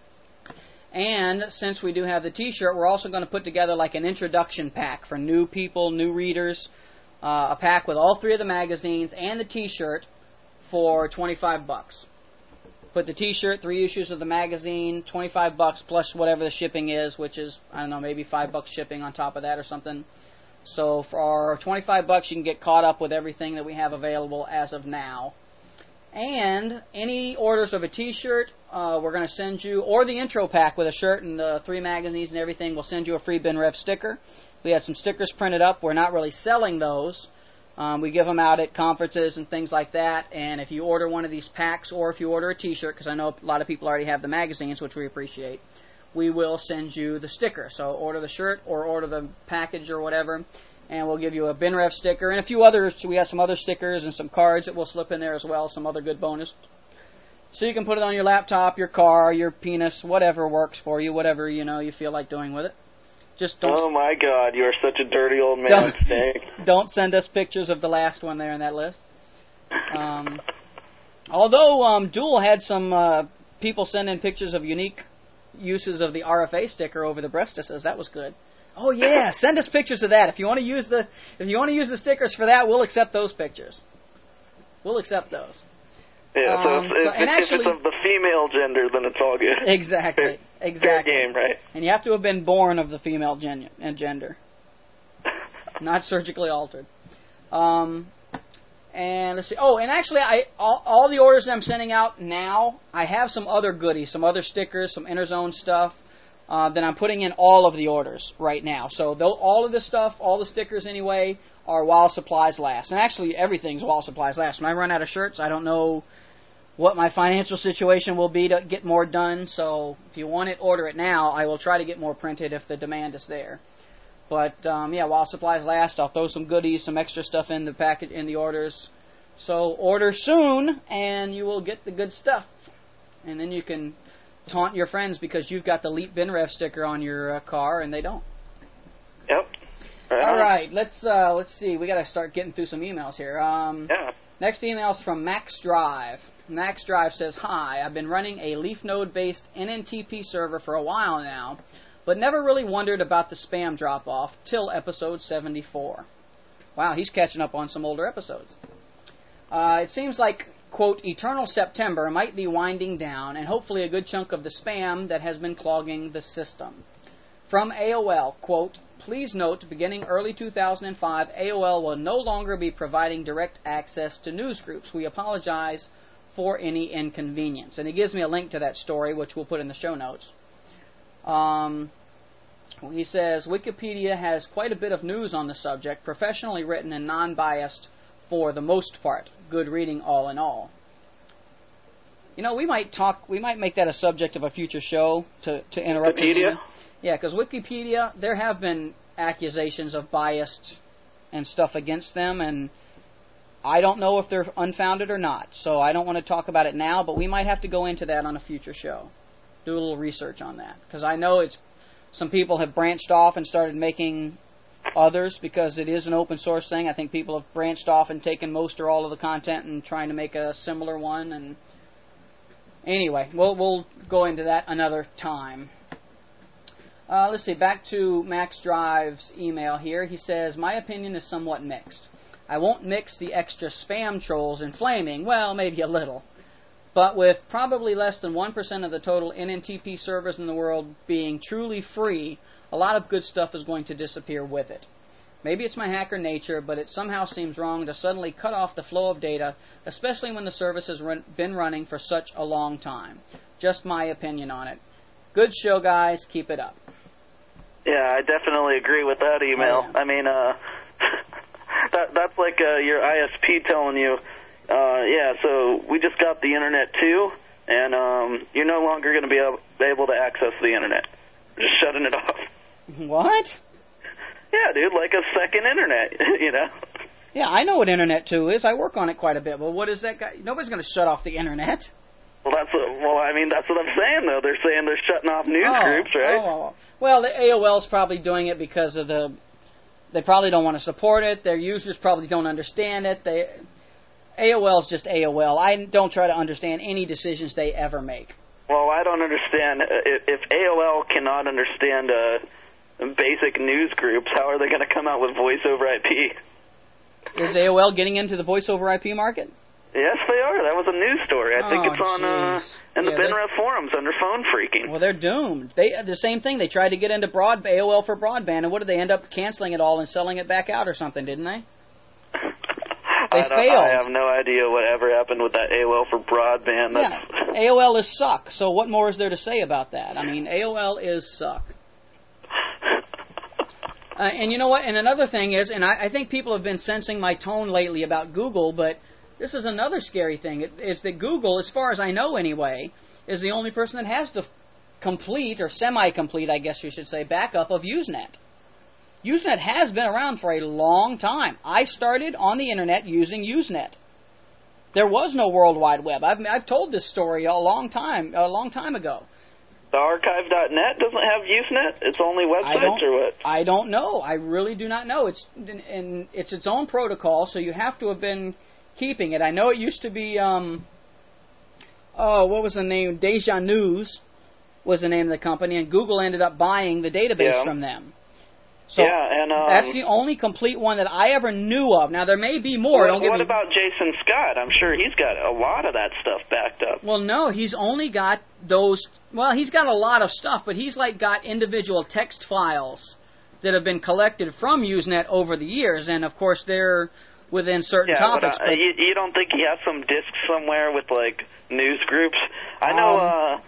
And since we do have the T-shirt, we're also going to put together like an introduction pack for new people, new readers, a pack with all 3 of the magazines and the T-shirt for $25. Put the T-shirt, 3 issues of the magazine, $25 plus whatever the shipping is, which is, I don't know, maybe $5 shipping on top of that or something. So for $25, you can get caught up with everything that we have available as of now. And any orders of a T-shirt, we're going to send you, or the intro pack with a shirt and the 3 magazines and everything, we'll send you a free BinRev sticker. We have some stickers printed up. We're not really selling those. We give them out at conferences and things like that. And if you order one of these packs, or if you order a T-shirt, because I know a lot of people already have the magazines, which we appreciate, we will send you the sticker. So order the shirt or order the package or whatever, and we'll give you a BinRev sticker and a few others. We have some other stickers and some cards that we'll slip in there as well, some other good bonus. So you can put it on your laptop, your car, your penis, whatever works for you, whatever you feel like doing with it. Just don't. Oh my God, you are such a dirty old man, Stank. Don't send us pictures of the last one there in that list. Although Duel had some people send in pictures of unique uses of the RFA sticker over the breastises. That was good. Oh yeah, send us pictures of that. If you want to use the stickers for that, we'll accept those pictures. We'll accept those. Yeah, if it's of the female gender, then it's all good. Exactly. Fair game, right? And you have to have been born of the female gender. Not surgically altered. And let's see. Oh, and actually, all the orders that I'm sending out now, I have some other goodies, some other stickers, some Interzone stuff that I'm putting in all of the orders right now. So all of this stuff, all the stickers anyway, are while supplies last. And actually, everything's while supplies last. When I run out of shirts, I don't know what my financial situation will be to get more done. So if you want it, order it now. I will try to get more printed if the demand is there. But yeah, while supplies last, I'll throw some goodies, some extra stuff in the packet in the orders. So order soon, and you will get the good stuff. And then you can taunt your friends because you've got the Leap BinRev sticker on your car, and they don't. Yep. All right, let's see. We got to start getting through some emails here. Yeah. Next email is from Max Drive. Max Drive says, "Hi, I've been running a LeafNode-based NNTP server for a while now, but never really wondered about the spam drop-off till episode 74. Wow, he's catching up on some older episodes. It seems like, quote, Eternal September might be winding down, and hopefully a good chunk of the spam that has been clogging the system. From AOL, quote, please note, beginning early 2005, AOL will no longer be providing direct access to news groups. We apologize for any inconvenience." And he gives me a link to that story, which we'll put in the show notes. He says, Wikipedia has quite a bit of news on the subject, professionally written and non-biased for the most part. Good reading all in all. You know, we might make that a subject of a future show to interrupt. Wikipedia? Yeah, because Wikipedia, there have been accusations of biased and stuff against them, and I don't know if they're unfounded or not, so I don't want to talk about it now, but we might have to go into that on a future show. Do a little research on that, because I know some people have branched off and started making others because it is an open source thing. I think people have branched off and taken most or all of the content and trying to make a similar one. And anyway, we'll go into that another time. Let's see, back to Max Drive's email here. He says, my opinion is somewhat mixed. I won't mix the extra spam trolls and flaming, well, maybe a little. But with probably less than 1% of the total NNTP servers in the world being truly free, a lot of good stuff is going to disappear with it. Maybe it's my hacker nature, but it somehow seems wrong to suddenly cut off the flow of data, especially when the service has been running for such a long time. Just my opinion on it. Good show, guys. Keep it up. Yeah, I definitely agree with that email. Oh, yeah. I mean, that's like your ISP telling you, yeah, so we just got the internet too, and you're no longer going to be able to access the internet. Just shutting it off. What? Yeah, dude, like a second internet, you know? Yeah, I know what Internet 2 is. I work on it quite a bit. But what is that guy? Nobody's going to shut off the Internet. Well, that's what I'm saying, though. They're saying they're shutting off news groups, right? Oh. Well, the AOL's probably doing it because of they probably don't want to support it. Their users probably don't understand it. AOL's just AOL. I don't try to understand any decisions they ever make. Well, I don't understand. If AOL cannot understand basic news groups, how are they going to come out with voice over IP? Is AOL getting into the voice over IP market? Yes, they are. That was a news story. I think it's on in the BinRev forums under Phone Freaking. Well, they're doomed. The same thing. They tried to get into AOL for broadband, and what did they end up canceling it all and selling it back out or something, didn't they? They failed. I have no idea whatever happened with that AOL for broadband. Yeah, AOL is suck. So what more is there to say about that? I mean, AOL is suck. And you know what? And another thing is, and I think people have been sensing my tone lately about Google, but this is another scary thing, is that Google, as far as I know anyway, is the only person that has the complete, or semi-complete, I guess you should say, backup of Usenet. Usenet has been around for a long time. I started on the Internet using Usenet. There was no World Wide Web. I've told this story a long time ago. The archive.net doesn't have Usenet? It's only websites or what? I don't know. I really do not know. It's its own protocol, so you have to have been keeping it. I know it used to be, what was the name? Deja News was the name of the company, and Google ended up buying the database from them. So that's the only complete one that I ever knew of. Now, there may be more. What about Jason Scott? I'm sure he's got a lot of that stuff backed up. Well, no, he's only got those. Well, he's got a lot of stuff, but he's got individual text files that have been collected from Usenet over the years, and of course they're within certain topics. But you don't think he has some disc somewhere with news groups? I know.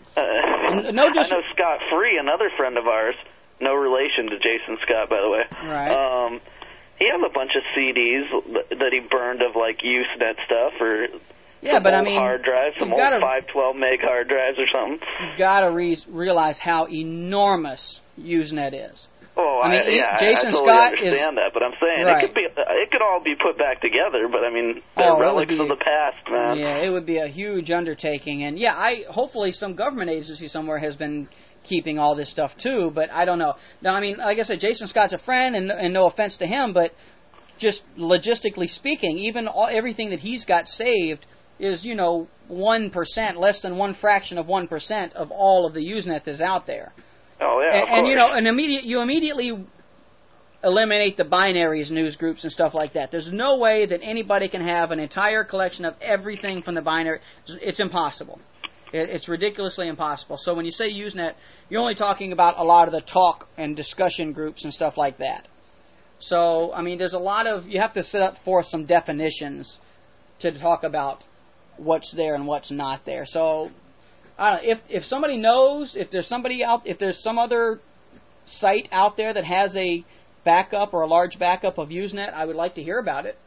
I know Scott Free, another friend of ours. No relation to Jason Scott, by the way. Right. He has a bunch of CDs that he burned of Usenet stuff or hard drives, some old 512 meg hard drives or something. You've got to realize how enormous Usenet is. Oh, Jason I totally Scott understand that, but I'm saying it could all be put back together. But I mean, they're relics of the past, man. Yeah, it would be a huge undertaking, and hopefully some government agency somewhere has been keeping all this stuff too, but I don't know. Now, I mean, like I said, Jason Scott's a friend, and no offense to him, but just logistically speaking, even everything that he's got saved is 1%, less than one fraction of 1% of all of the Usenet that's out there. Oh yeah, and you immediately eliminate the binaries, news groups, and stuff like that. There's no way that anybody can have an entire collection of everything from the binary. It's impossible. It's ridiculously impossible. So when you say Usenet, you're only talking about a lot of the talk and discussion groups and stuff like that. So, I mean, there's a lot of, you have to set up for some definitions to talk about what's there and what's not there. So, I don't know, if somebody knows, if there's some other site out there that has a backup or a large backup of Usenet, I would like to hear about it.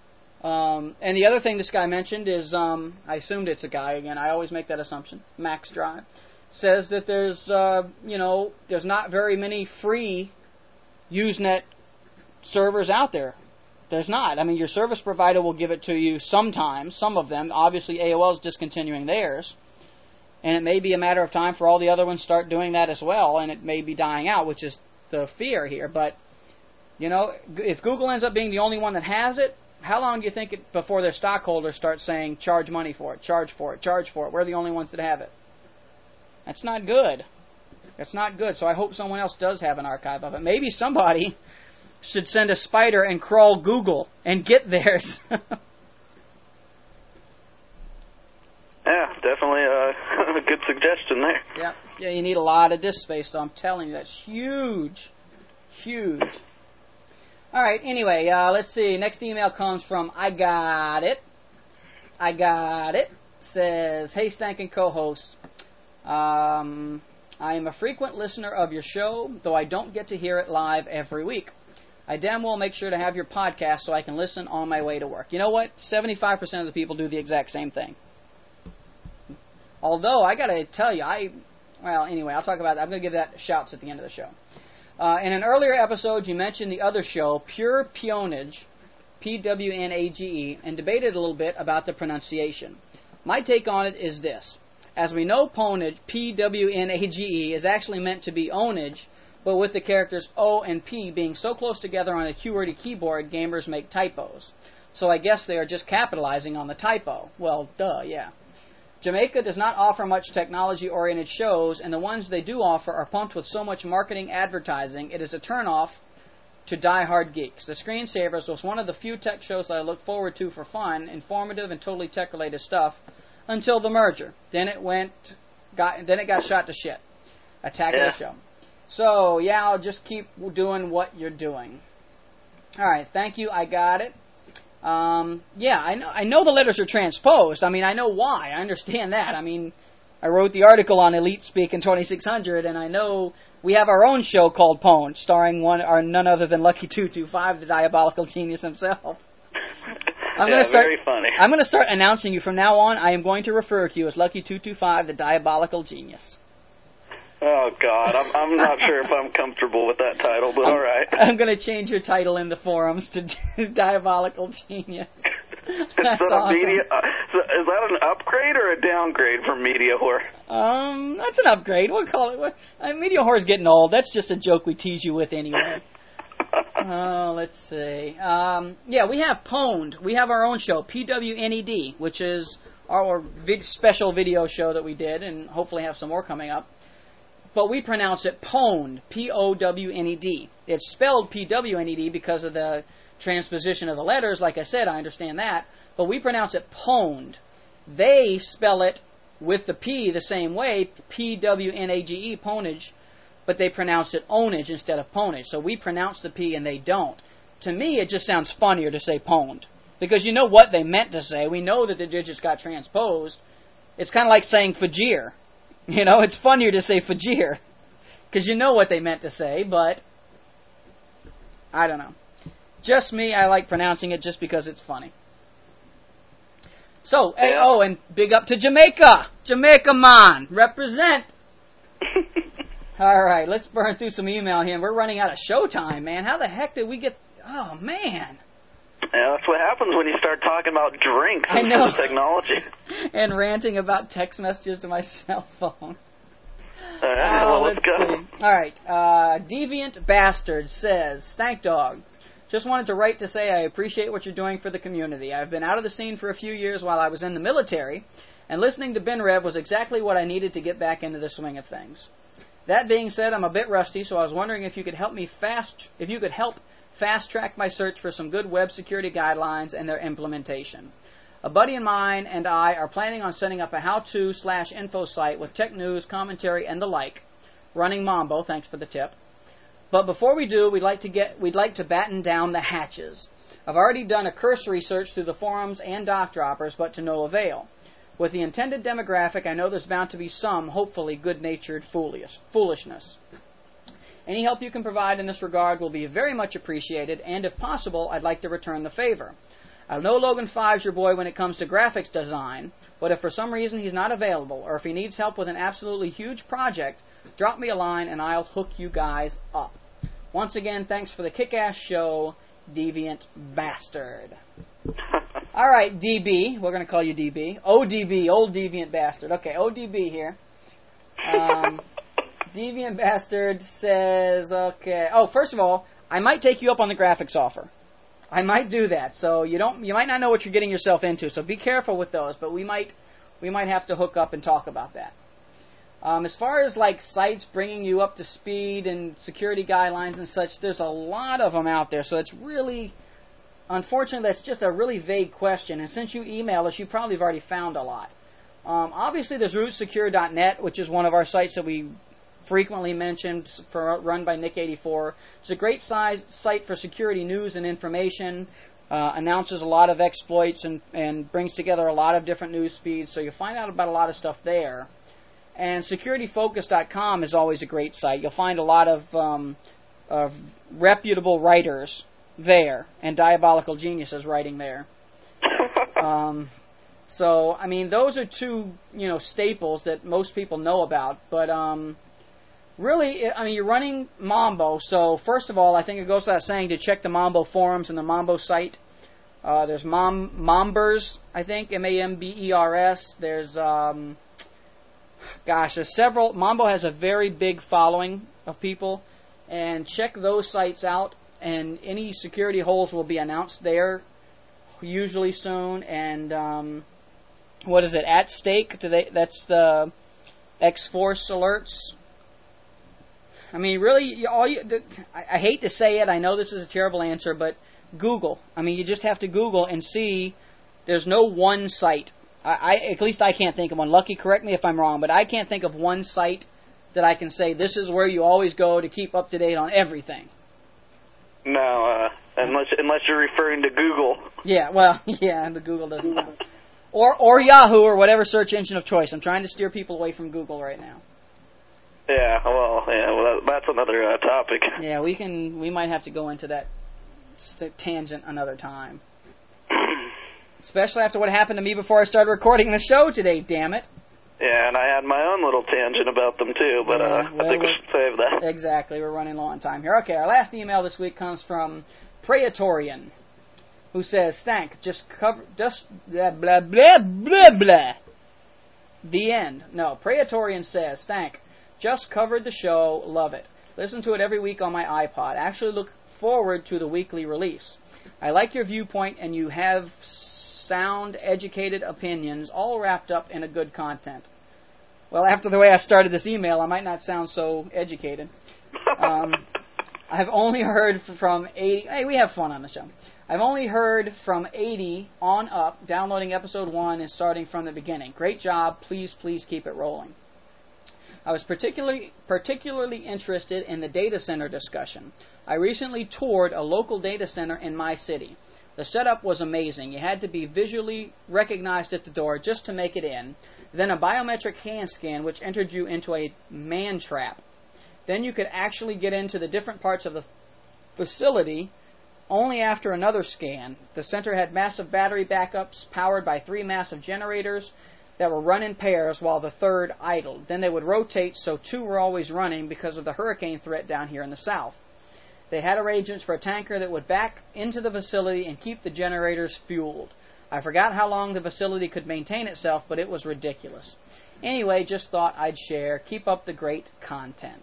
And the other thing this guy mentioned is, I assumed it's a guy again. I always make that assumption. Max Drive says that there's not very many free Usenet servers out there. There's not. I mean, your service provider will give it to you sometimes. Some of them, obviously, AOL's discontinuing theirs, and it may be a matter of time for all the other ones start doing that as well, and it may be dying out, which is the fear here. But if Google ends up being the only one that has it, how long do you think before their stockholders start saying, charge money for it, charge for it, charge for it? We're the only ones that have it. That's not good. That's not good. So I hope someone else does have an archive of it. Maybe somebody should send a spider and crawl Google and get theirs. Yeah, definitely a good suggestion there. Yeah, you need a lot of disk space, so I'm telling you, that's huge. Huge. All right, anyway, let's see. Next email comes from I Got It. Says, hey, Stankin' co-host. I am a frequent listener of your show, though I don't get to hear it live every week. I damn well make sure to have your podcast so I can listen on my way to work. You know what? 75% of the people do the exact same thing. Although, I got to tell you, anyway, I'll talk about that. I'm going to give that shouts at the end of the show. In an earlier episode, you mentioned the other show, Pure Peonage, Pwnage, and debated a little bit about the pronunciation. My take on it is this. As we know, Ponage, Pwnage, is actually meant to be ownage, but with the characters O and P being so close together on a QWERTY keyboard, gamers make typos. So I guess they are just capitalizing on the typo. Well, duh, yeah. Jamaica does not offer much technology-oriented shows, and the ones they do offer are pumped with so much marketing advertising, it is a turn-off to die-hard geeks. The Screensavers was one of the few tech shows that I look forward to for fun, informative, and totally tech-related stuff, until the merger. Then it got shot to shit. Attack of the show. So, yeah, I'll just keep doing what you're doing. Alright, thank you, I got it. I know the letters are transposed. I mean, I know why. I understand that. I mean, I wrote the article on Elite Speak in 2600, and I know we have our own show called Pwn, starring none other than Lucky 225, the diabolical genius himself. Very funny. I'm going to start announcing you from now on. I am going to refer to you as Lucky 225, the diabolical genius. Oh, God. I'm not sure if I'm comfortable with that title, but all right. I'm going to change your title in the forums to Diabolical Genius. That's awesome. Is that an upgrade or a downgrade from Media Whore? That's an upgrade. We'll call it. Media Whore's getting old. That's just a joke we tease you with anyway. Let's see. We have Pwned. We have our own show, PWNED, which is our special video show that we did, and hopefully have some more coming up. But we pronounce it Pwned, P-O-W-N-E-D. It's spelled P-W-N-E-D because of the transposition of the letters. Like I said, I understand that. But we pronounce it Pwned. They spell it with the P the same way, P-W-N-A-G-E, Pwnage, but they pronounce it ownage instead of ponage. So we pronounce the P and they don't. To me, it just sounds funnier to say Pwned. Because you know what they meant to say. We know that the digits got transposed. It's kind of like saying Fajir. You know, it's funnier to say Fajir. Because you know what they meant to say, but I don't know. Just me, I like pronouncing it just because it's funny. So, and big up to Jamaica! Jamaica, man! Represent! Alright, let's burn through some email here. We're running out of showtime, man. How the heck did we get... Oh, man. Yeah, that's what happens when you start talking about drinks instead of technology. And ranting about text messages to my cell phone. Let's go. See. All right. Deviant Bastard says, Stank Dog, just wanted to write to say I appreciate what you're doing for the community. I've been out of the scene for a few years while I was in the military, and listening to Ben Rev was exactly what I needed to get back into the swing of things. That being said, I'm a bit rusty, so I was wondering if you could help fast-track my search for some good web security guidelines and their implementation. A buddy of mine and I are planning on setting up a how-to/info site with tech news, commentary, and the like, running Mambo, thanks for the tip. But before we do, we'd like to batten down the hatches. I've already done a cursory search through the forums and doc droppers, but to no avail. With the intended demographic, I know there's bound to be some, hopefully, good-natured foolishness. Any help you can provide in this regard will be very much appreciated, and if possible, I'd like to return the favor. I know Logan 5's your boy when it comes to graphics design, but if for some reason he's not available, or if he needs help with an absolutely huge project, drop me a line and I'll hook you guys up. Once again, thanks for the kick-ass show, Deviant Bastard. Alright, DB, we're going to call you DB. ODB, Old Deviant Bastard. Okay, ODB here. Deviant Bastard says, okay. Oh, first of all, I might take you up on the graphics offer. I might do that. So you might not know what you're getting yourself into. So be careful with those. But we might have to hook up and talk about that. As far as like sites bringing you up to speed and security guidelines and such, there's a lot of them out there. So it's really, unfortunately, that's just a really vague question. And since you email us, you probably have already found a lot. Obviously, there's RootSecure.net, which is one of our sites that we frequently mentioned, run by Nick84. It's a great site for security news and information, announces a lot of exploits and brings together a lot of different news feeds, so you'll find out about a lot of stuff there. And SecurityFocus.com is always a great site. You'll find a lot of reputable writers there, and diabolical geniuses writing there. So, I mean, those are two, staples that most people know about, but really, I mean, you're running Mambo, so first of all, I think it goes without saying to check the Mambo forums and the Mambo site. There's Mambers, I think, M-A-M-B-E-R-S. There's several. Mambo has a very big following of people, and check those sites out, and any security holes will be announced there usually soon, and what is it, At Stake? That's the X-Force alerts. I mean, really, I hate to say it, I know this is a terrible answer, but Google. I mean, you just have to Google and see. There's no one site. At least I can't think of one. Lucky, correct me if I'm wrong, but I can't think of one site that I can say this is where you always go to keep up to date on everything. No, unless you're referring to Google. Yeah, well, yeah, the Google doesn't. Or Yahoo or whatever search engine of choice. I'm trying to steer people away from Google right now. Yeah, well, that's another topic. Yeah, we might have to go into that tangent another time. Especially after what happened to me before I started recording the show today, damn it. Yeah, and I had my own little tangent about them too, but I think we should save that. Exactly, we're running low on time here. Okay, our last email this week comes from Praetorian, who says, Stank, just blah, blah, blah, blah, blah. The end. No, Praetorian says, Stank, just covered the show, love it. Listen to it every week on my iPod. Actually look forward to the weekly release. I like your viewpoint, and you have sound, educated opinions, all wrapped up in a good content. Well, after the way I started this email, I might not sound so educated. I've only heard from 80... Hey, we have fun on the show. I've only heard from 80 on up, downloading episode 1 and starting from the beginning. Great job. Please keep it rolling. I was particularly interested in the data center discussion. I recently toured a local data center in my city. The setup was amazing. You had to be visually recognized at the door just to make it in. Then a biometric hand scan which entered you into a man trap. Then you could actually get into the different parts of the facility only after another scan. The center had massive battery backups powered by 3 massive generators that were run in pairs while the third idled. Then they would rotate, so 2 were always running because of the hurricane threat down here in the south. They had arrangements for a tanker that would back into the facility and keep the generators fueled. I forgot how long the facility could maintain itself, but it was ridiculous. Anyway, just thought I'd share. Keep up the great content.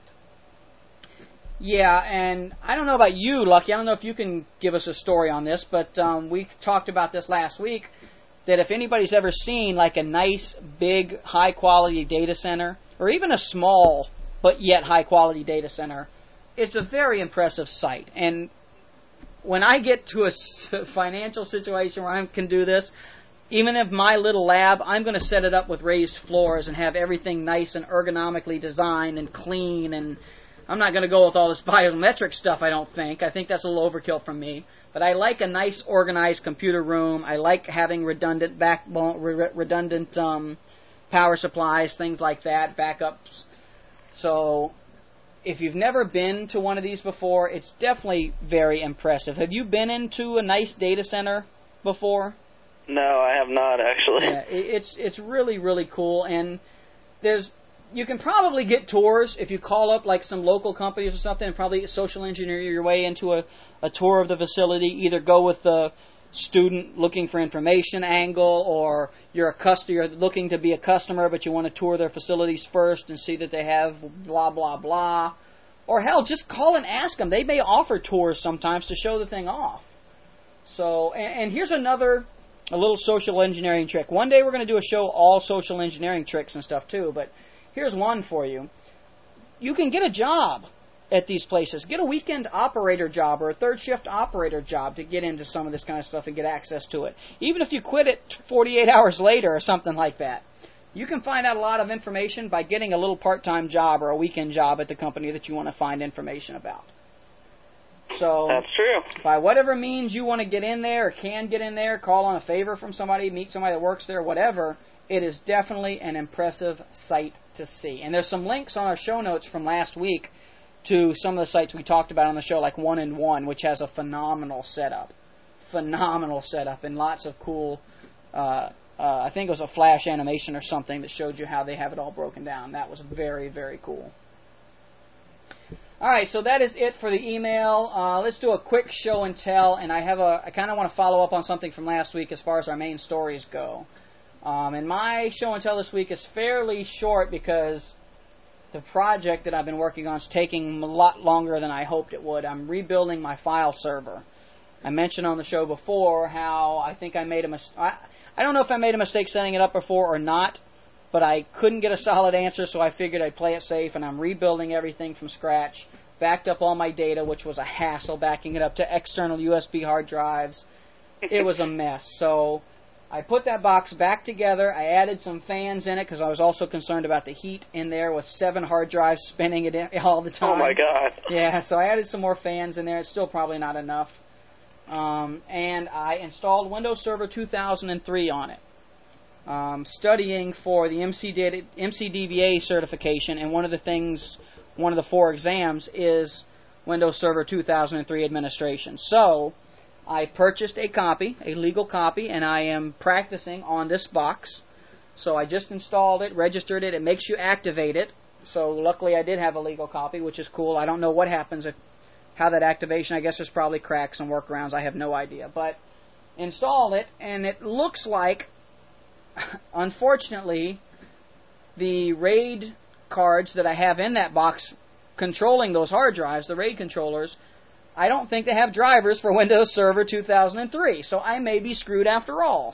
Yeah, and I don't know about you, Lucky. I don't know if you can give us a story on this, but we talked about this last week, that if anybody's ever seen like a nice, big, high-quality data center, or even a small but yet high-quality data center, it's a very impressive sight. And when I get to a financial situation where I can do this, even if my little lab, I'm going to set it up with raised floors and have everything nice and ergonomically designed and clean, and I'm not going to go with all this biometric stuff, I don't think. I think that's a little overkill from me. But I like a nice, organized computer room. I like having redundant backbone, redundant power supplies, things like that, backups. So if you've never been to one of these before, it's definitely very impressive. Have you been into a nice data center before? No, I have not, actually. Yeah, it's really, really cool. And you can probably get tours if you call up like some local companies or something and probably social engineer your way into a tour of the facility. Either go with the student looking for information angle, or you're looking to be a customer but you want to tour their facilities first and see that they have blah, blah, blah. Or hell, just call and ask them. They may offer tours sometimes to show the thing off. So, and here's a little social engineering trick. One day we're going to do a show all social engineering tricks and stuff too, but here's one for you. You can get a job at these places. Get a weekend operator job or a third shift operator job to get into some of this kind of stuff and get access to it. Even if you quit it 48 hours later or something like that. You can find out a lot of information by getting a little part-time job or a weekend job at the company that you want to find information about. So, that's true. By whatever means you want to get in there or can get in there, call on a favor from somebody, meet somebody that works there, whatever, it is definitely an impressive sight to see. And there's some links on our show notes from last week to some of the sites we talked about on the show, like 1 and 1, which has a phenomenal setup. And lots of cool, I think it was a flash animation or something that showed you how they have it all broken down. That was very, very cool. All right, so that is it for the email. Let's do a quick show and tell, and I kind of want to follow up on something from last week as far as our main stories go. And my show and tell this week is fairly short because the project that I've been working on is taking a lot longer than I hoped it would. I'm rebuilding my file server. I mentioned on the show before how I think I made a mistake. I don't know if I made a mistake setting it up before or not, but I couldn't get a solid answer, so I figured I'd play it safe, and I'm rebuilding everything from scratch. Backed up all my data, which was a hassle, backing it up to external USB hard drives. It was a mess. So I put that box back together. I added some fans in it because I was also concerned about the heat in there with 7 hard drives spinning it in all the time. Oh, my God. Yeah, so I added some more fans in there. It's still probably not enough. And I installed Windows Server 2003 on it. Studying for the MCDBA certification, and one of the 4 exams is Windows Server 2003 administration. So I purchased a copy, a legal copy, and I am practicing on this box. So I just installed it, registered it. It makes you activate it. So luckily I did have a legal copy, which is cool. I don't know what happens how that activation, I guess there's probably cracks and workarounds. I have no idea. But installed it, and it looks like, unfortunately, the RAID cards that I have in that box controlling those hard drives, the RAID controllers, I don't think they have drivers for Windows Server 2003, so I may be screwed after all.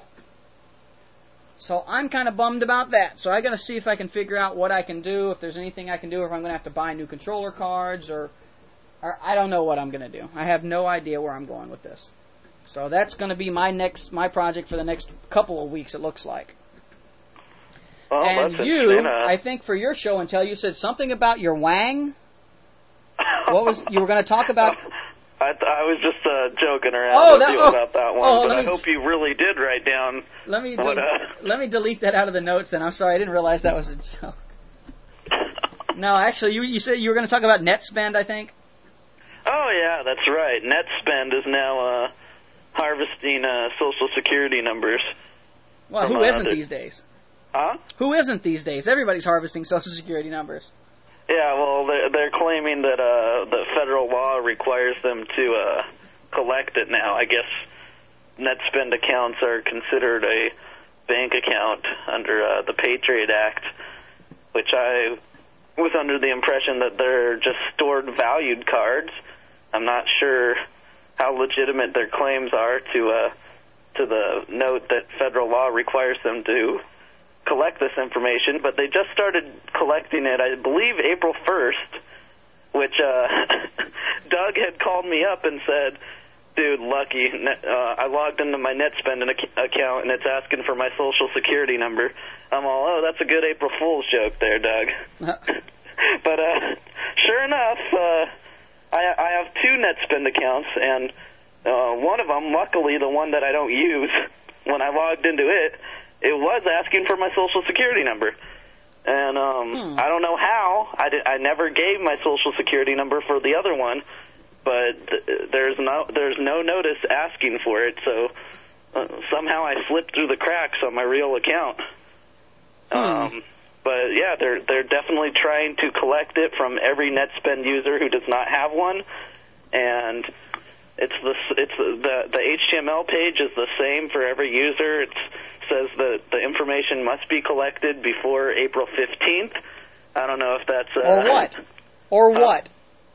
So I'm kind of bummed about that. So I got to see if I can figure out what I can do, if there's anything I can do, if I'm going to have to buy new controller cards, or I don't know what I'm going to do. I have no idea where I'm going with this. So that's going to be my project for the next couple of weeks, it looks like. Well, and I think for your show and tell, you said something about your Wang. You were going to talk about? I was just joking around about that one, but I hope you really did write down. Let me delete that out of the notes then. I'm sorry, I didn't realize that was a joke. No, actually, you said you were going to talk about NetSpend, I think. Oh yeah, that's right. NetSpend is now harvesting Social Security numbers. Well, who isn't these days? Huh? Who isn't these days? Everybody's harvesting Social Security numbers. Yeah, well, they're claiming that the federal law requires them to collect it now. I guess NetSpend accounts are considered a bank account under the Patriot Act, which I was under the impression that they're just stored valued cards. I'm not sure how legitimate their claims are to the note that federal law requires them to collect this information, but they just started collecting it, I believe, April 1st, which Doug had called me up and said, dude, lucky, I logged into my NetSpend account and it's asking for my Social Security number. I'm all, oh, that's a good April Fool's joke there, Doug. But sure enough, I have 2 NetSpend accounts, and one of them, luckily the one that I don't use, when I logged into it, it was asking for my Social Security number. And I don't know how. I never gave my Social Security number for the other one, but there's no notice asking for it, so somehow I slipped through the cracks on my real account. But yeah, they're definitely trying to collect it from every NetSpend user who does not have one, and the HTML page is the same for every user. It says that the information must be collected before April 15th. I don't know if that's or what?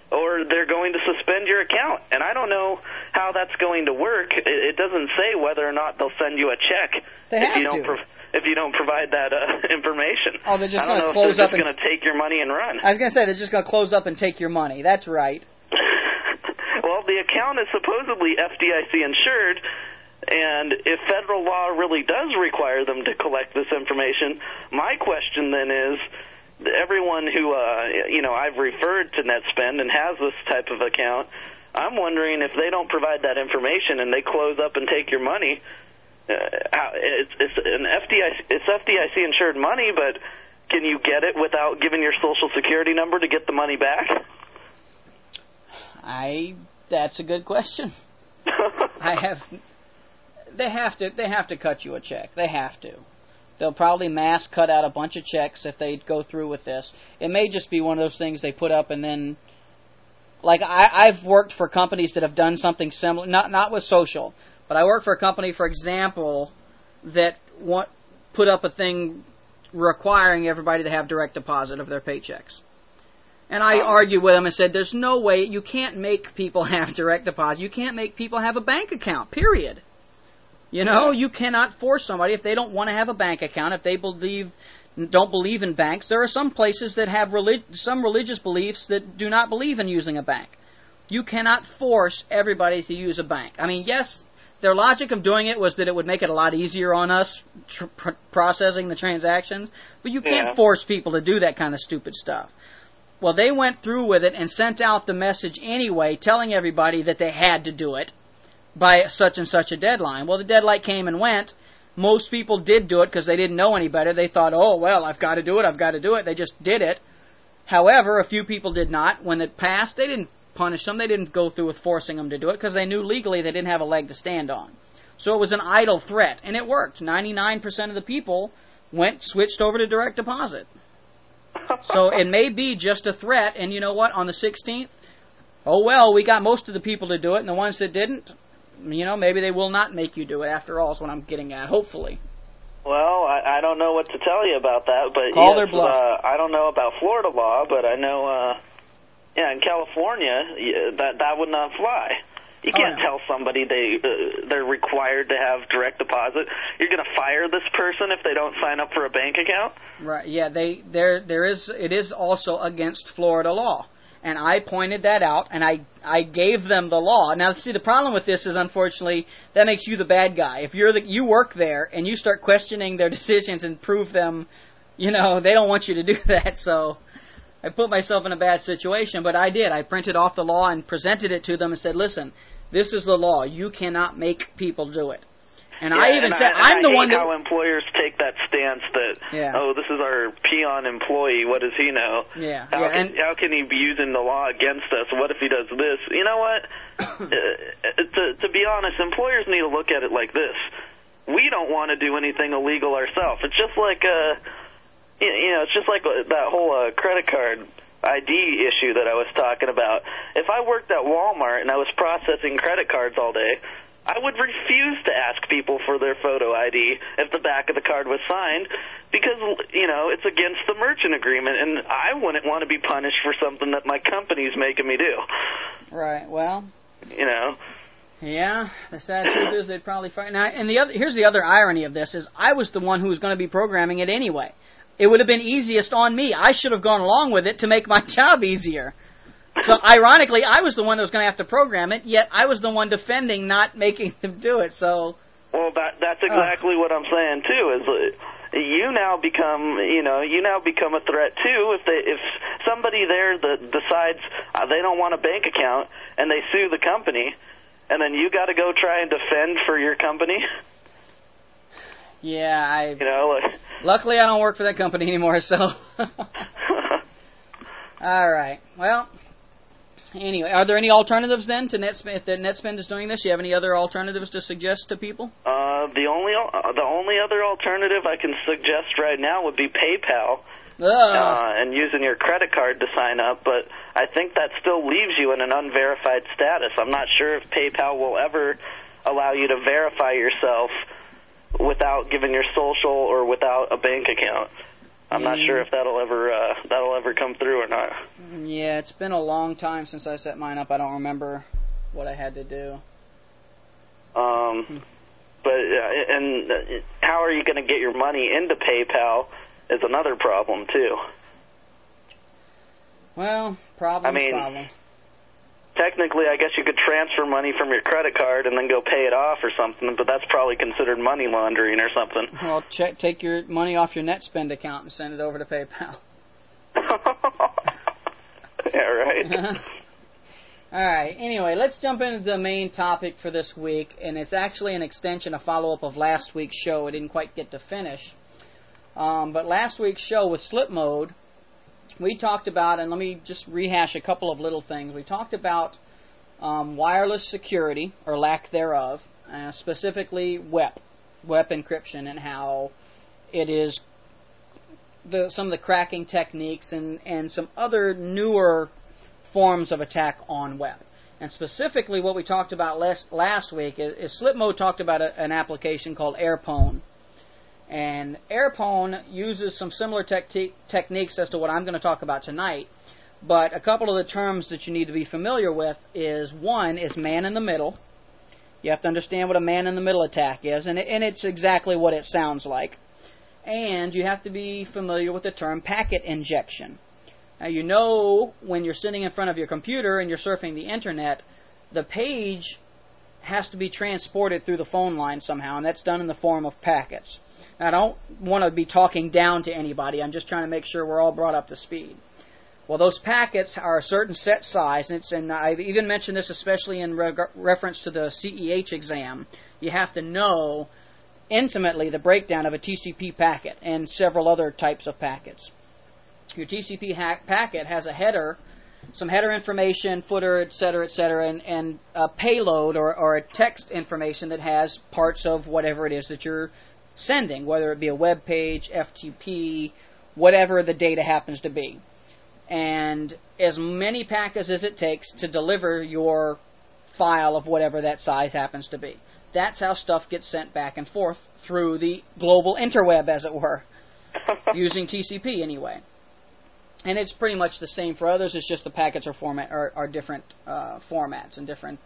or they're going to suspend your account. And I don't know how that's going to work. It doesn't say whether or not they'll send you a check if you don't provide that information. Oh, they're just going to close up and going to take your money and run. I was going to say they're just going to close up and take your money. That's right. Well, the account is supposedly FDIC insured, and if federal law really does require them to collect this information, my question then is, everyone who I've referred to NetSpend and has this type of account, I'm wondering if they don't provide that information and they close up and take your money. It's FDIC insured money, but can you get it without giving your Social Security number to get the money back? That's a good question. They have to cut you a check. They have to. They'll probably mass cut out a bunch of checks if they go through with this. It may just be one of those things they put up and then, like I've worked for companies that have done something similar, not with social, but I worked for a company, for example, that put up a thing requiring everybody to have direct deposit of their paychecks. And I argued with them and said, there's no way, you can't make people have direct deposit. You can't make people have a bank account, period. You know, you cannot force somebody if they don't want to have a bank account, if they don't believe in banks. There are some places that have some religious beliefs that do not believe in using a bank. You cannot force everybody to use a bank. I mean, yes, their logic of doing it was that it would make it a lot easier on us processing the transactions, but you can't force people to do that kind of stupid stuff. Well, they went through with it and sent out the message anyway, telling everybody that they had to do it by such and such a deadline. Well, the deadline came and went. Most people did do it because they didn't know any better. They thought, oh, well, I've got to do it. They just did it. However, a few people did not. When it passed, they didn't punish them. They didn't go through with forcing them to do it because they knew legally they didn't have a leg to stand on. So it was an idle threat, and it worked. 99% of the people switched over to direct deposit. So it may be just a threat, and you know what? On the 16th, oh well, we got most of the people to do it, and the ones that didn't, maybe they will not make you do it after all, is what I'm getting at, hopefully. Well, I don't know what to tell you about that, but Call their bluff. I don't know about Florida law, but I know, in California, that would not fly. You can't tell somebody they're required to have direct deposit. You're going to fire this person if they don't sign up for a bank account? Right. Yeah. It is also against Florida law, and I pointed that out, and I gave them the law. Now, see, the problem with this is, unfortunately, that makes you the bad guy. If you work there and you start questioning their decisions and prove them, they don't want you to do that. So I put myself in a bad situation, but I did. I printed off the law and presented it to them and said, listen, this is the law. You cannot make people do it. And I even said, I'm the one that... how employers take that stance that, this is our peon employee, what does he know? Yeah. How can he be using the law against us? What if he does this? You know what? To be honest, employers need to look at it like this. We don't want to do anything illegal ourselves. It's just like, it's just like that whole credit card ID issue that I was talking about. If I worked at Walmart and I was processing credit cards all day, I would refuse to ask people for their photo ID if the back of the card was signed because, it's against the merchant agreement, and I wouldn't want to be punished for something that my company's making me do. Right, well... Yeah, the sad truth is they'd probably fight. Now, and here's the other irony of this is I was the one who was going to be programming it anyway. It would have been easiest on me. I should have gone along with it to make my job easier. So, ironically, I was the one that was going to have to program it, yet I was the one defending not making them do it, so... Well, that's exactly what I'm saying, too, is you now become a threat, too, if somebody there that decides they don't want a bank account and they sue the company, and then you got to go try and defend for your company. Yeah, luckily I don't work for that company anymore, so... All right. Well, anyway, are there any alternatives then to NetSpend? If NetSpend is doing this, you have any other alternatives to suggest to people? The only other alternative I can suggest right now would be PayPal. And using your credit card to sign up, but I think that still leaves you in an unverified status. I'm not sure if PayPal will ever allow you to verify yourself without giving your social or without a bank account. I'm not sure if that'll ever come through or not. Yeah, it's been a long time since I set mine up. I don't remember what I had to do. But and how are you going to get your money into PayPal is another problem too. Well, problem. Technically, I guess you could transfer money from your credit card and then go pay it off or something, but that's probably considered money laundering or something. Well, take your money off your NetSpend account and send it over to PayPal. Yeah, right. All right. Anyway, let's jump into the main topic for this week, and it's actually an extension, a follow-up of last week's show. I didn't quite get to finish. But last week's show with Slip Mode, we talked about, and let me just rehash a couple of little things. We talked about wireless security, or lack thereof, specifically WEP encryption, and how it is some of the cracking techniques and some other newer forms of attack on WEP. And specifically what we talked about last week is Slip Mode talked about an application called AirPwn. And AirPwn uses some similar techniques as to what I'm going to talk about tonight. But a couple of the terms that you need to be familiar with is, one is man in the middle. You have to understand what a man in the middle attack is, and it's exactly what it sounds like. And you have to be familiar with the term packet injection. Now, you know when you're sitting in front of your computer and you're surfing the internet, the page has to be transported through the phone line somehow, and that's done in the form of packets. Now, I don't want to be talking down to anybody. I'm just trying to make sure we're all brought up to speed. Well, those packets are a certain set size, and I've even mentioned this especially in reference to the CEH exam. You have to know intimately the breakdown of a TCP packet and several other types of packets. Your TCP packet has a header, some header information, footer, etc., and a payload or a text information that has parts of whatever it is that you're sending, whether it be a web page, FTP, whatever the data happens to be. And as many packets as it takes to deliver your file of whatever that size happens to be. That's how stuff gets sent back and forth through the global interweb, as it were, using TCP anyway. And it's pretty much the same for others. It's just the packets are different formats and different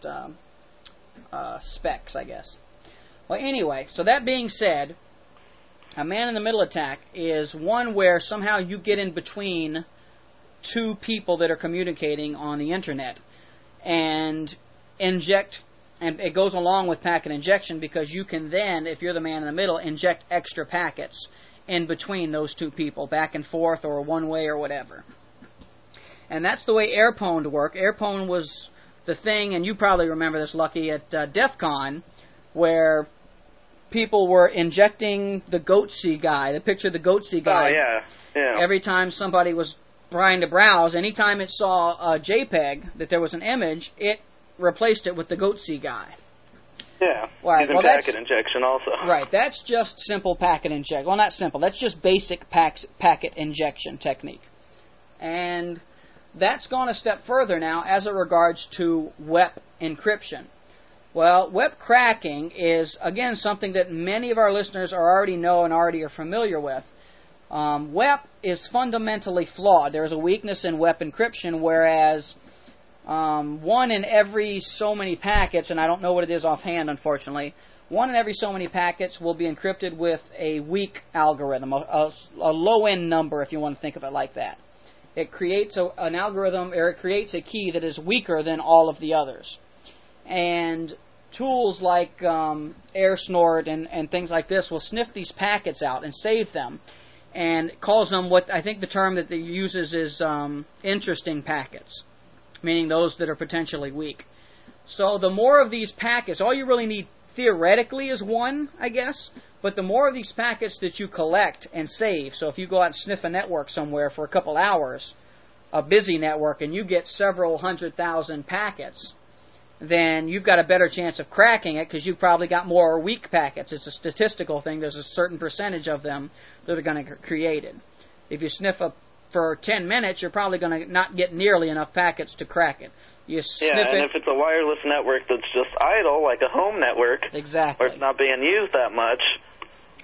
specs, I guess. Well, anyway, so that being said, a man-in-the-middle attack is one where somehow you get in between two people that are communicating on the internet and inject, and it goes along with packet injection because you can then, if you're the man in the middle, inject extra packets in between those two people, back and forth or one way or whatever. And that's the way AirPwn worked. AirPwn was the thing, and you probably remember this, Lucky, at DEF CON, where people were injecting the Goatsy guy, the picture of the Goatsy guy. Oh, yeah. Every time somebody was trying to browse, anytime it saw a JPEG, that there was an image, it replaced it with the Goatsy guy. Yeah, right. Using packet injection also. Right, that's just simple packet injection. Well, not simple, that's just basic packet injection technique. And that's gone a step further now as it regards to WEP encryption. Well, WEP cracking is, again, something that many of our listeners already know and already are familiar with. WEP is fundamentally flawed. There's a weakness in WEP encryption, whereas one in every so many packets, and I don't know what it is offhand, unfortunately, one in every so many packets will be encrypted with a weak algorithm, a low-end number, if you want to think of it like that. It creates an algorithm, or it creates a key that is weaker than all of the others. And tools like AirSnort and things like this will sniff these packets out and save them, and calls them what I think the term that they uses is interesting packets, meaning those that are potentially weak. So the more of these packets, all you really need theoretically is one, I guess, but the more of these packets that you collect and save, so if you go out and sniff a network somewhere for a couple hours, a busy network, and you get several 100,000 packets, then you've got a better chance of cracking it because you've probably got more weak packets. It's a statistical thing. There's a certain percentage of them that are going to get created. If you sniff for 10 minutes, you're probably going to not get nearly enough packets to crack it. You sniff and if it's a wireless network that's just idle, like a home network, exactly, or it's not being used that much,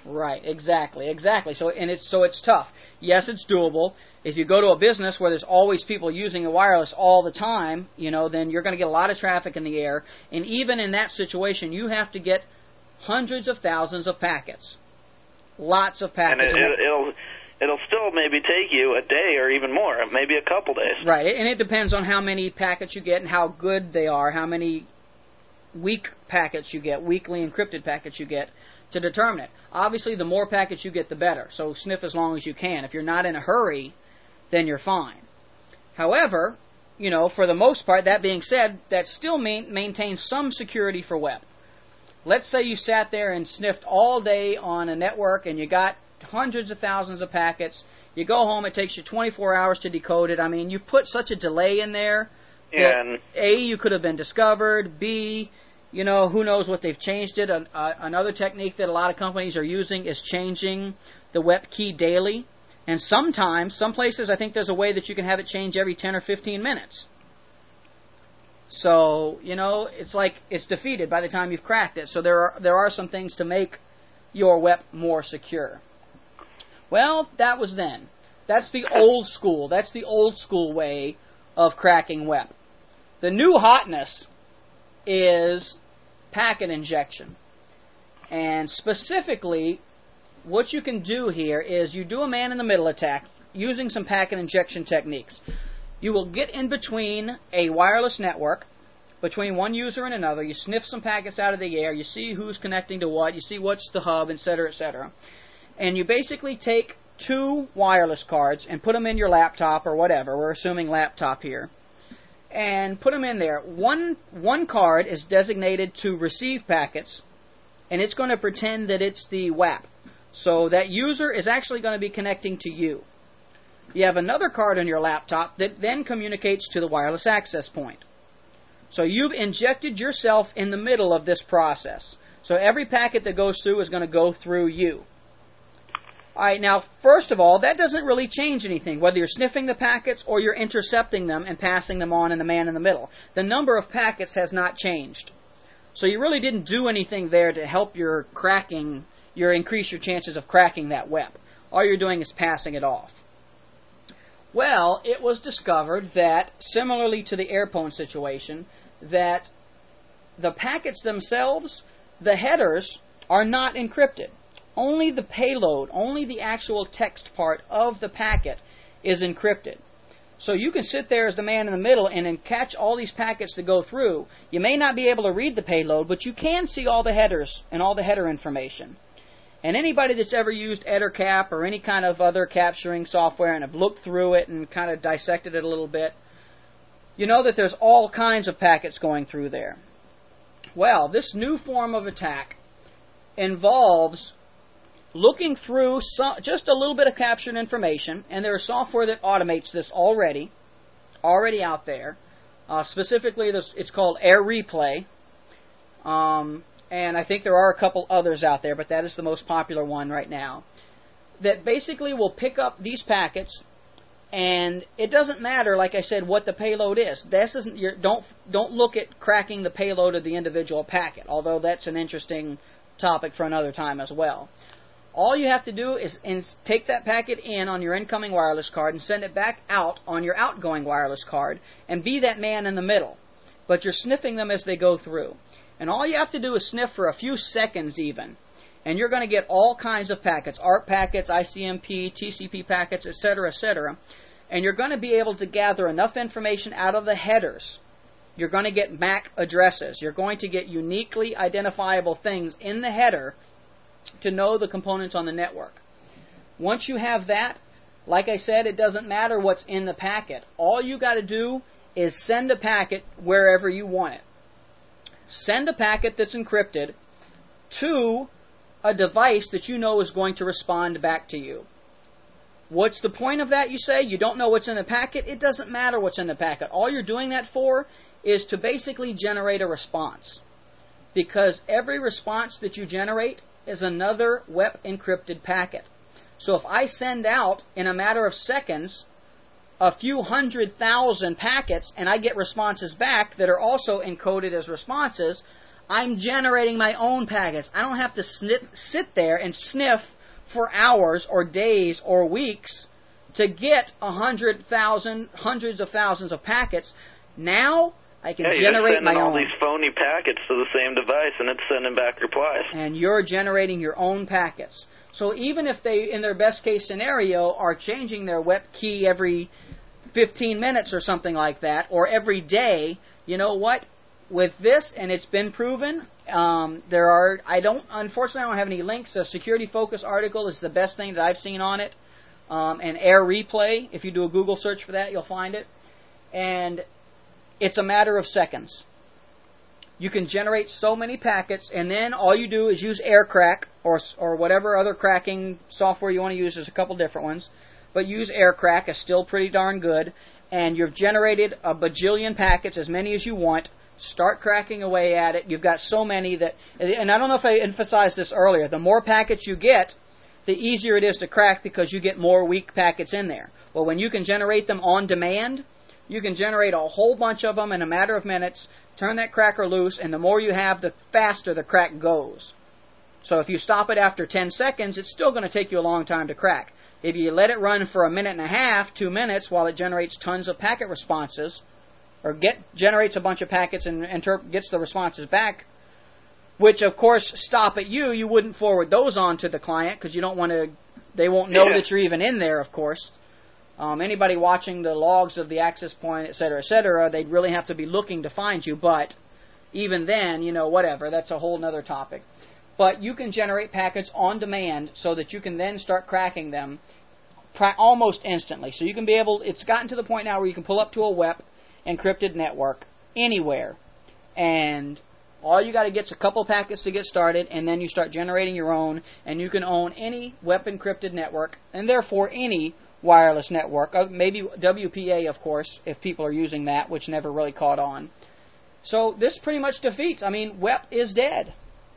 Right, exactly. So it's tough. Yes, it's doable. If you go to a business where there's always people using a wireless all the time, then you're going to get a lot of traffic in the air. And even in that situation, you have to get hundreds of thousands of packets. Lots of packets. And it'll still maybe take you a day or even more, maybe a couple days. Right, and it depends on how many packets you get and how good they are, how many weak packets you get, weakly encrypted packets you get, to determine it. Obviously, the more packets you get, the better. So sniff as long as you can. If you're not in a hurry, then you're fine. However, for the most part, that being said, that still maintains some security for web. Let's say you sat there and sniffed all day on a network and you got hundreds of thousands of packets. You go home, it takes you 24 hours to decode it. I mean, you've put such a delay in there that A, you could have been discovered, B, who knows what they've changed it. Another technique that a lot of companies are using is changing the WEP key daily. And sometimes, some places, I think there's a way that you can have it change every 10 or 15 minutes. So, it's like it's defeated by the time you've cracked it. So there are some things to make your WEP more secure. Well, that was then. That's the old school. That's the old school way of cracking WEP. The new hotness is packet injection. And specifically, what you can do here is you do a man-in-the-middle attack using some packet injection techniques. You will get in between a wireless network, between one user and another. You sniff some packets out of the air. You see who's connecting to what. You see what's the hub, etc., etc. And you basically take two wireless cards and put them in your laptop or whatever. We're assuming laptop here. And put them in there. One card is designated to receive packets, and it's going to pretend that it's the WAP. So that user is actually going to be connecting to you. You have another card on your laptop that then communicates to the wireless access point. So you've injected yourself in the middle of this process. So every packet that goes through is going to go through you. All right, now, first of all, that doesn't really change anything, whether you're sniffing the packets or you're intercepting them and passing them on in the man in the middle. The number of packets has not changed. So you really didn't do anything there to help your cracking, increase your chances of cracking that WEP. All you're doing is passing it off. Well, it was discovered that, similarly to the AirPwn situation, that the packets themselves, the headers, are not encrypted. Only the payload, only the actual text part of the packet is encrypted. So you can sit there as the man in the middle and then catch all these packets that go through. You may not be able to read the payload, but you can see all the headers and all the header information. And anybody that's ever used EtherCap or any kind of other capturing software and have looked through it and kind of dissected it a little bit, you know that there's all kinds of packets going through there. Well, this new form of attack involves looking through just a little bit of captured information, and there is software that automates this already out there. Specifically, it's called AirReplay. And I think there are a couple others out there, but that is the most popular one right now, that basically will pick up these packets, and it doesn't matter, like I said, what the payload is. This isn't don't look at cracking the payload of the individual packet, although that's an interesting topic for another time as well. All you have to do is take that packet in on your incoming wireless card and send it back out on your outgoing wireless card and be that man in the middle. But you're sniffing them as they go through. And all you have to do is sniff for a few seconds even. And you're going to get all kinds of packets, ARP packets, ICMP, TCP packets, etc., etc. And you're going to be able to gather enough information out of the headers. You're going to get MAC addresses. You're going to get uniquely identifiable things in the header to know the components on the network. Once you have that, like I said, it doesn't matter what's in the packet. All you got to do is send a packet wherever you want it. Send a packet that's encrypted to a device that you know is going to respond back to you. What's the point of that, you say? You don't know what's in the packet? It doesn't matter what's in the packet. All you're doing that for is to basically generate a response. Because every response that you generate is another WEP encrypted packet. So if I send out, in a matter of seconds, a few 100,000 packets and I get responses back that are also encoded as responses, I'm generating my own packets. I don't have to sit there and sniff for hours or days or weeks to get 100,000, hundreds of thousands of packets. Now I can generate my own. You're sending all these phony packets to the same device, and it's sending back replies. And you're generating your own packets. So even if they, in their best case scenario, are changing their WEP key every 15 minutes or something like that, or every day, you know what? With this, and it's been proven, unfortunately I don't have any links. A Security Focus article is the best thing that I've seen on it. And Air Replay, if you do a Google search for that, you'll find it. And it's a matter of seconds. You can generate so many packets, and then all you do is use AirCrack or whatever other cracking software you want to use. There's a couple different ones. But use AirCrack. It's still pretty darn good. And you've generated a bajillion packets, as many as you want. Start cracking away at it. You've got so many that, and I don't know if I emphasized this earlier, the more packets you get, the easier it is to crack because you get more weak packets in there. Well, when you can generate them on demand, you can generate a whole bunch of them in a matter of minutes, turn that cracker loose, and the more you have, the faster the crack goes. So if you stop it after 10 seconds, it's still going to take you a long time to crack. If you let it run for a minute and a half, 2 minutes, while it generates tons of packet responses, or generates a bunch of packets and gets the responses back, which of course stop at you wouldn't forward those on to the client because you don't want to, they won't know that you're even in there, of course. Anybody watching the logs of the access point, etc., they'd really have to be looking to find you, but even then, whatever, that's a whole other topic. But you can generate packets on demand so that you can then start cracking them almost instantly. So you can be able, it's gotten to the point now where you can pull up to a WEP encrypted network anywhere, and all you got to get is a couple packets to get started, and then you start generating your own, and you can own any WEP encrypted network, and therefore any wireless network, maybe WPA, of course, if people are using that, which never really caught on. So this pretty much defeats, WEP is dead.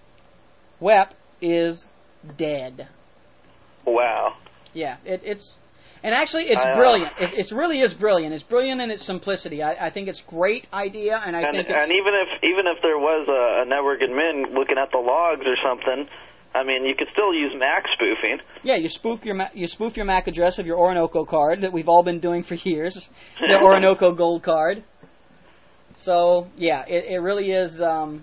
WEP is dead. Wow. Yeah, it's brilliant. It really is brilliant. It's brilliant in its simplicity. I think it's a great idea, and I think it's... And even if there was a network admin looking at the logs or something, you could still use MAC spoofing. Yeah, you spoof your MAC address of your Orinoco card that we've all been doing for years, the Orinoco Gold card. So yeah, it really is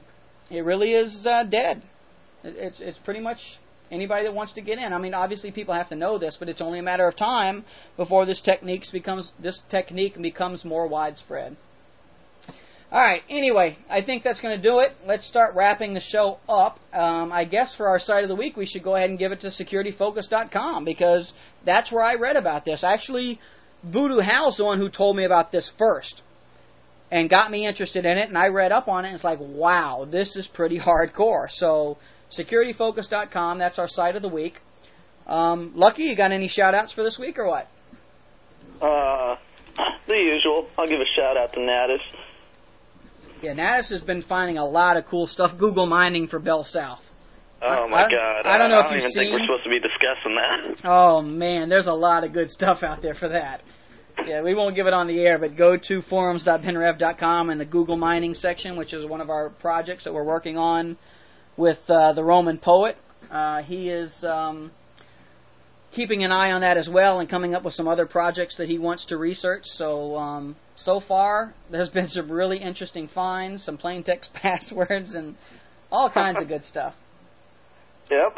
dead. It's pretty much anybody that wants to get in. Obviously people have to know this, but it's only a matter of time before this technique becomes more widespread. All right, anyway, I think that's going to do it. Let's start wrapping the show up. I guess for our site of the week, we should go ahead and give it to SecurityFocus.com because that's where I read about this. Actually, Voodoo Hal's the one who told me about this first and got me interested in it, and I read up on it, and it's like, wow, this is pretty hardcore. So SecurityFocus.com, that's our site of the week. Lucky, you got any shout-outs for this week or what? The usual. I'll give a shout-out to Natus. Yeah, Natus has been finding a lot of cool stuff, Google mining for Bell South. Oh, my God. I don't know if you've seen... I don't even think we're supposed to be discussing that. Oh, man, there's a lot of good stuff out there for that. Yeah, we won't give it on the air, but go to forums.binrev.com and the Google mining section, which is one of our projects that we're working on with the Roman Poet. He is keeping an eye on that as well and coming up with some other projects that he wants to research. So, so far, there's been some really interesting finds, some plain text passwords, and all kinds of good stuff. Yep.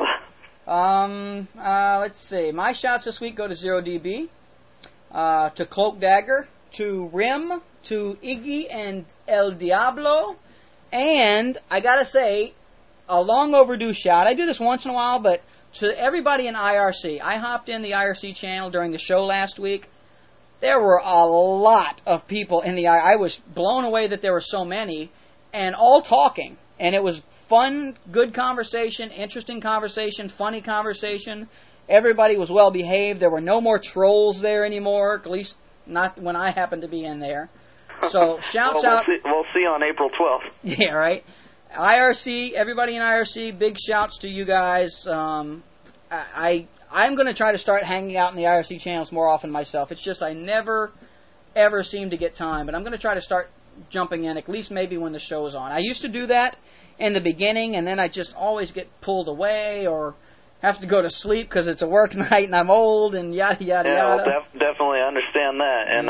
Let's see. My shouts this week go to 0DB, to Cloak Dagger, to Rim, to Iggy and El Diablo, and I gotta say, a long overdue shout. I do this once in a while, but to everybody in IRC. I hopped in the IRC channel during the show last week. There were a lot of people in the I was blown away that there were so many, and all talking. And it was fun, good conversation, interesting conversation, funny conversation. Everybody was well behaved. There were no more trolls there anymore, at least not when I happened to be in there. So shouts out. We'll see on April 12th. Yeah, right. IRC, everybody in IRC, big shouts to you guys. I'm going to try to start hanging out in the IRC channels more often myself. It's just I never, ever seem to get time. But I'm going to try to start jumping in, at least maybe when the show is on. I used to do that in the beginning, and then I just always get pulled away or have to go to sleep because it's a work night and I'm old and yada yada yeah, yada. Well, definitely understand that. And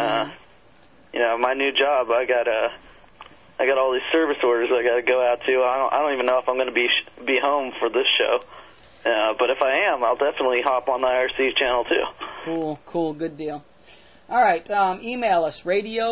my new job, I got all these service orders I got to go out to. I don't even know if I'm going to be home for this show. But if I am, I'll definitely hop on the IRC channel too. Cool, good deal. All right, email us,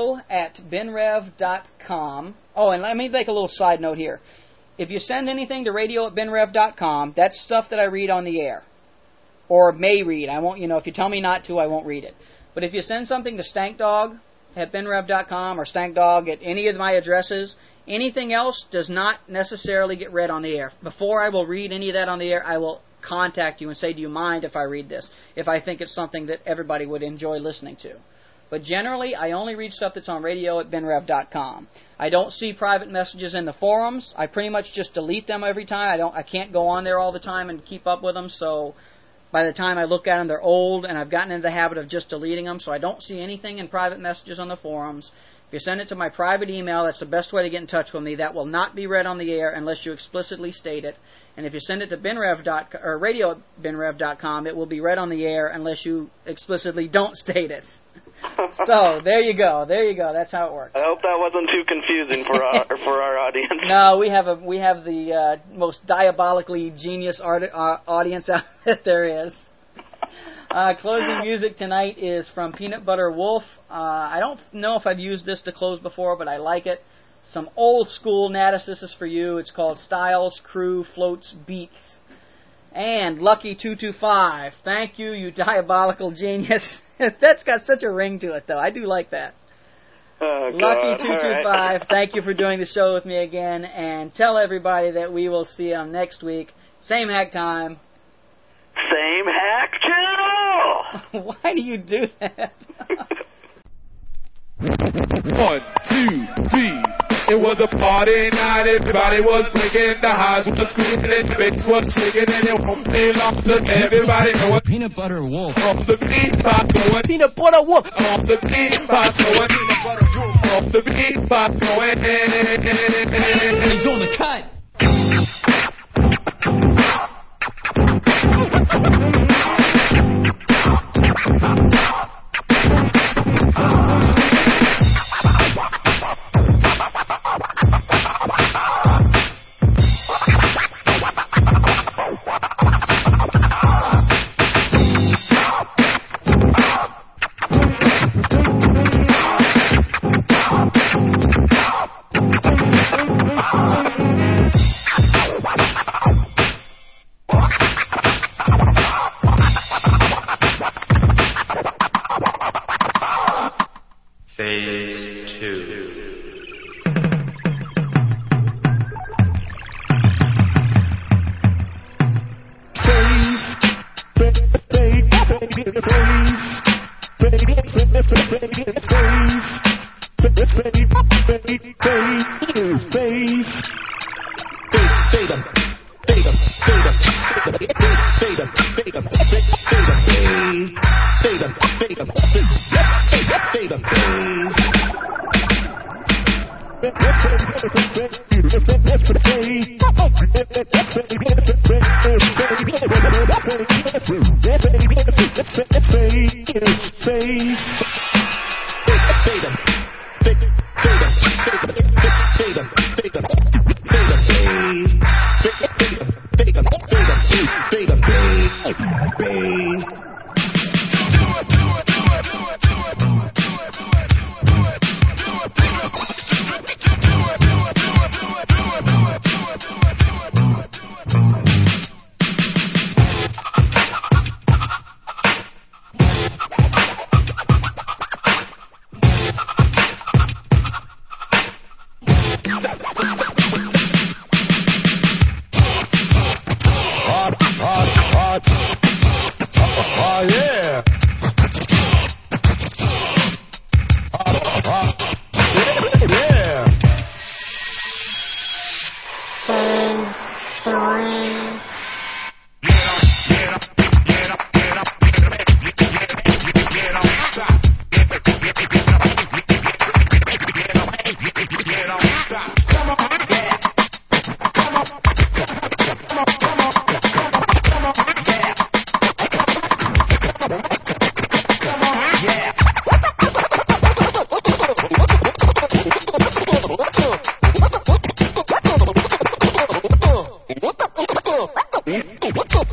radio@benrev.com. Oh, and let me make a little side note here. If you send anything to radio@benrev.com, that's stuff that I read on the air. Or may read. I won't, if you tell me not to, I won't read it. But if you send something to stankdog@benrev.com or stankdog at any of my addresses, anything else does not necessarily get read on the air. Before I will read any of that on the air, I will contact you and say, do you mind if I read this? If I think it's something that everybody would enjoy listening to. But generally, I only read stuff that's on radio@benrev.com. I don't see private messages in the forums. I pretty much just delete them every time. I can't go on there all the time and keep up with them, so by the time I look at them, they're old, and I've gotten into the habit of just deleting them, so I don't see anything in private messages on the forums. If you send it to my private email, that's the best way to get in touch with me. That will not be read on the air unless you explicitly state it. And if you send it to radio@benrev.com, it will be read on the air unless you explicitly don't state it. So, there you go. That's how it works. I hope that wasn't too confusing for our audience. No, we have the most diabolically genius audience out that there is. Closing music tonight is from Peanut Butter Wolf. I don't know if I've used this to close before, but I like it. Some old school Natus, this is for you. It's called Styles, Crew, Floats, Beats. And Lucky225. Thank you, you diabolical genius. That's got such a ring to it, though. I do like that. Oh, Lucky225, right. Thank you for doing the show with me again. And tell everybody that we will see them next week. Same hack time. Same hack channel! Why do you do that? 1, 2, 3. It was a party night, everybody was drinking, the highs was screaming, and the bass was shaking, and it won't be long till everybody know it. Peanut Butter Wolf. Off the beatbox going. Peanut Butter Wolf. Off the beatbox going. Peanut Butter Wolf. Off the beatbox going. He's on the cut.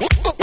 What the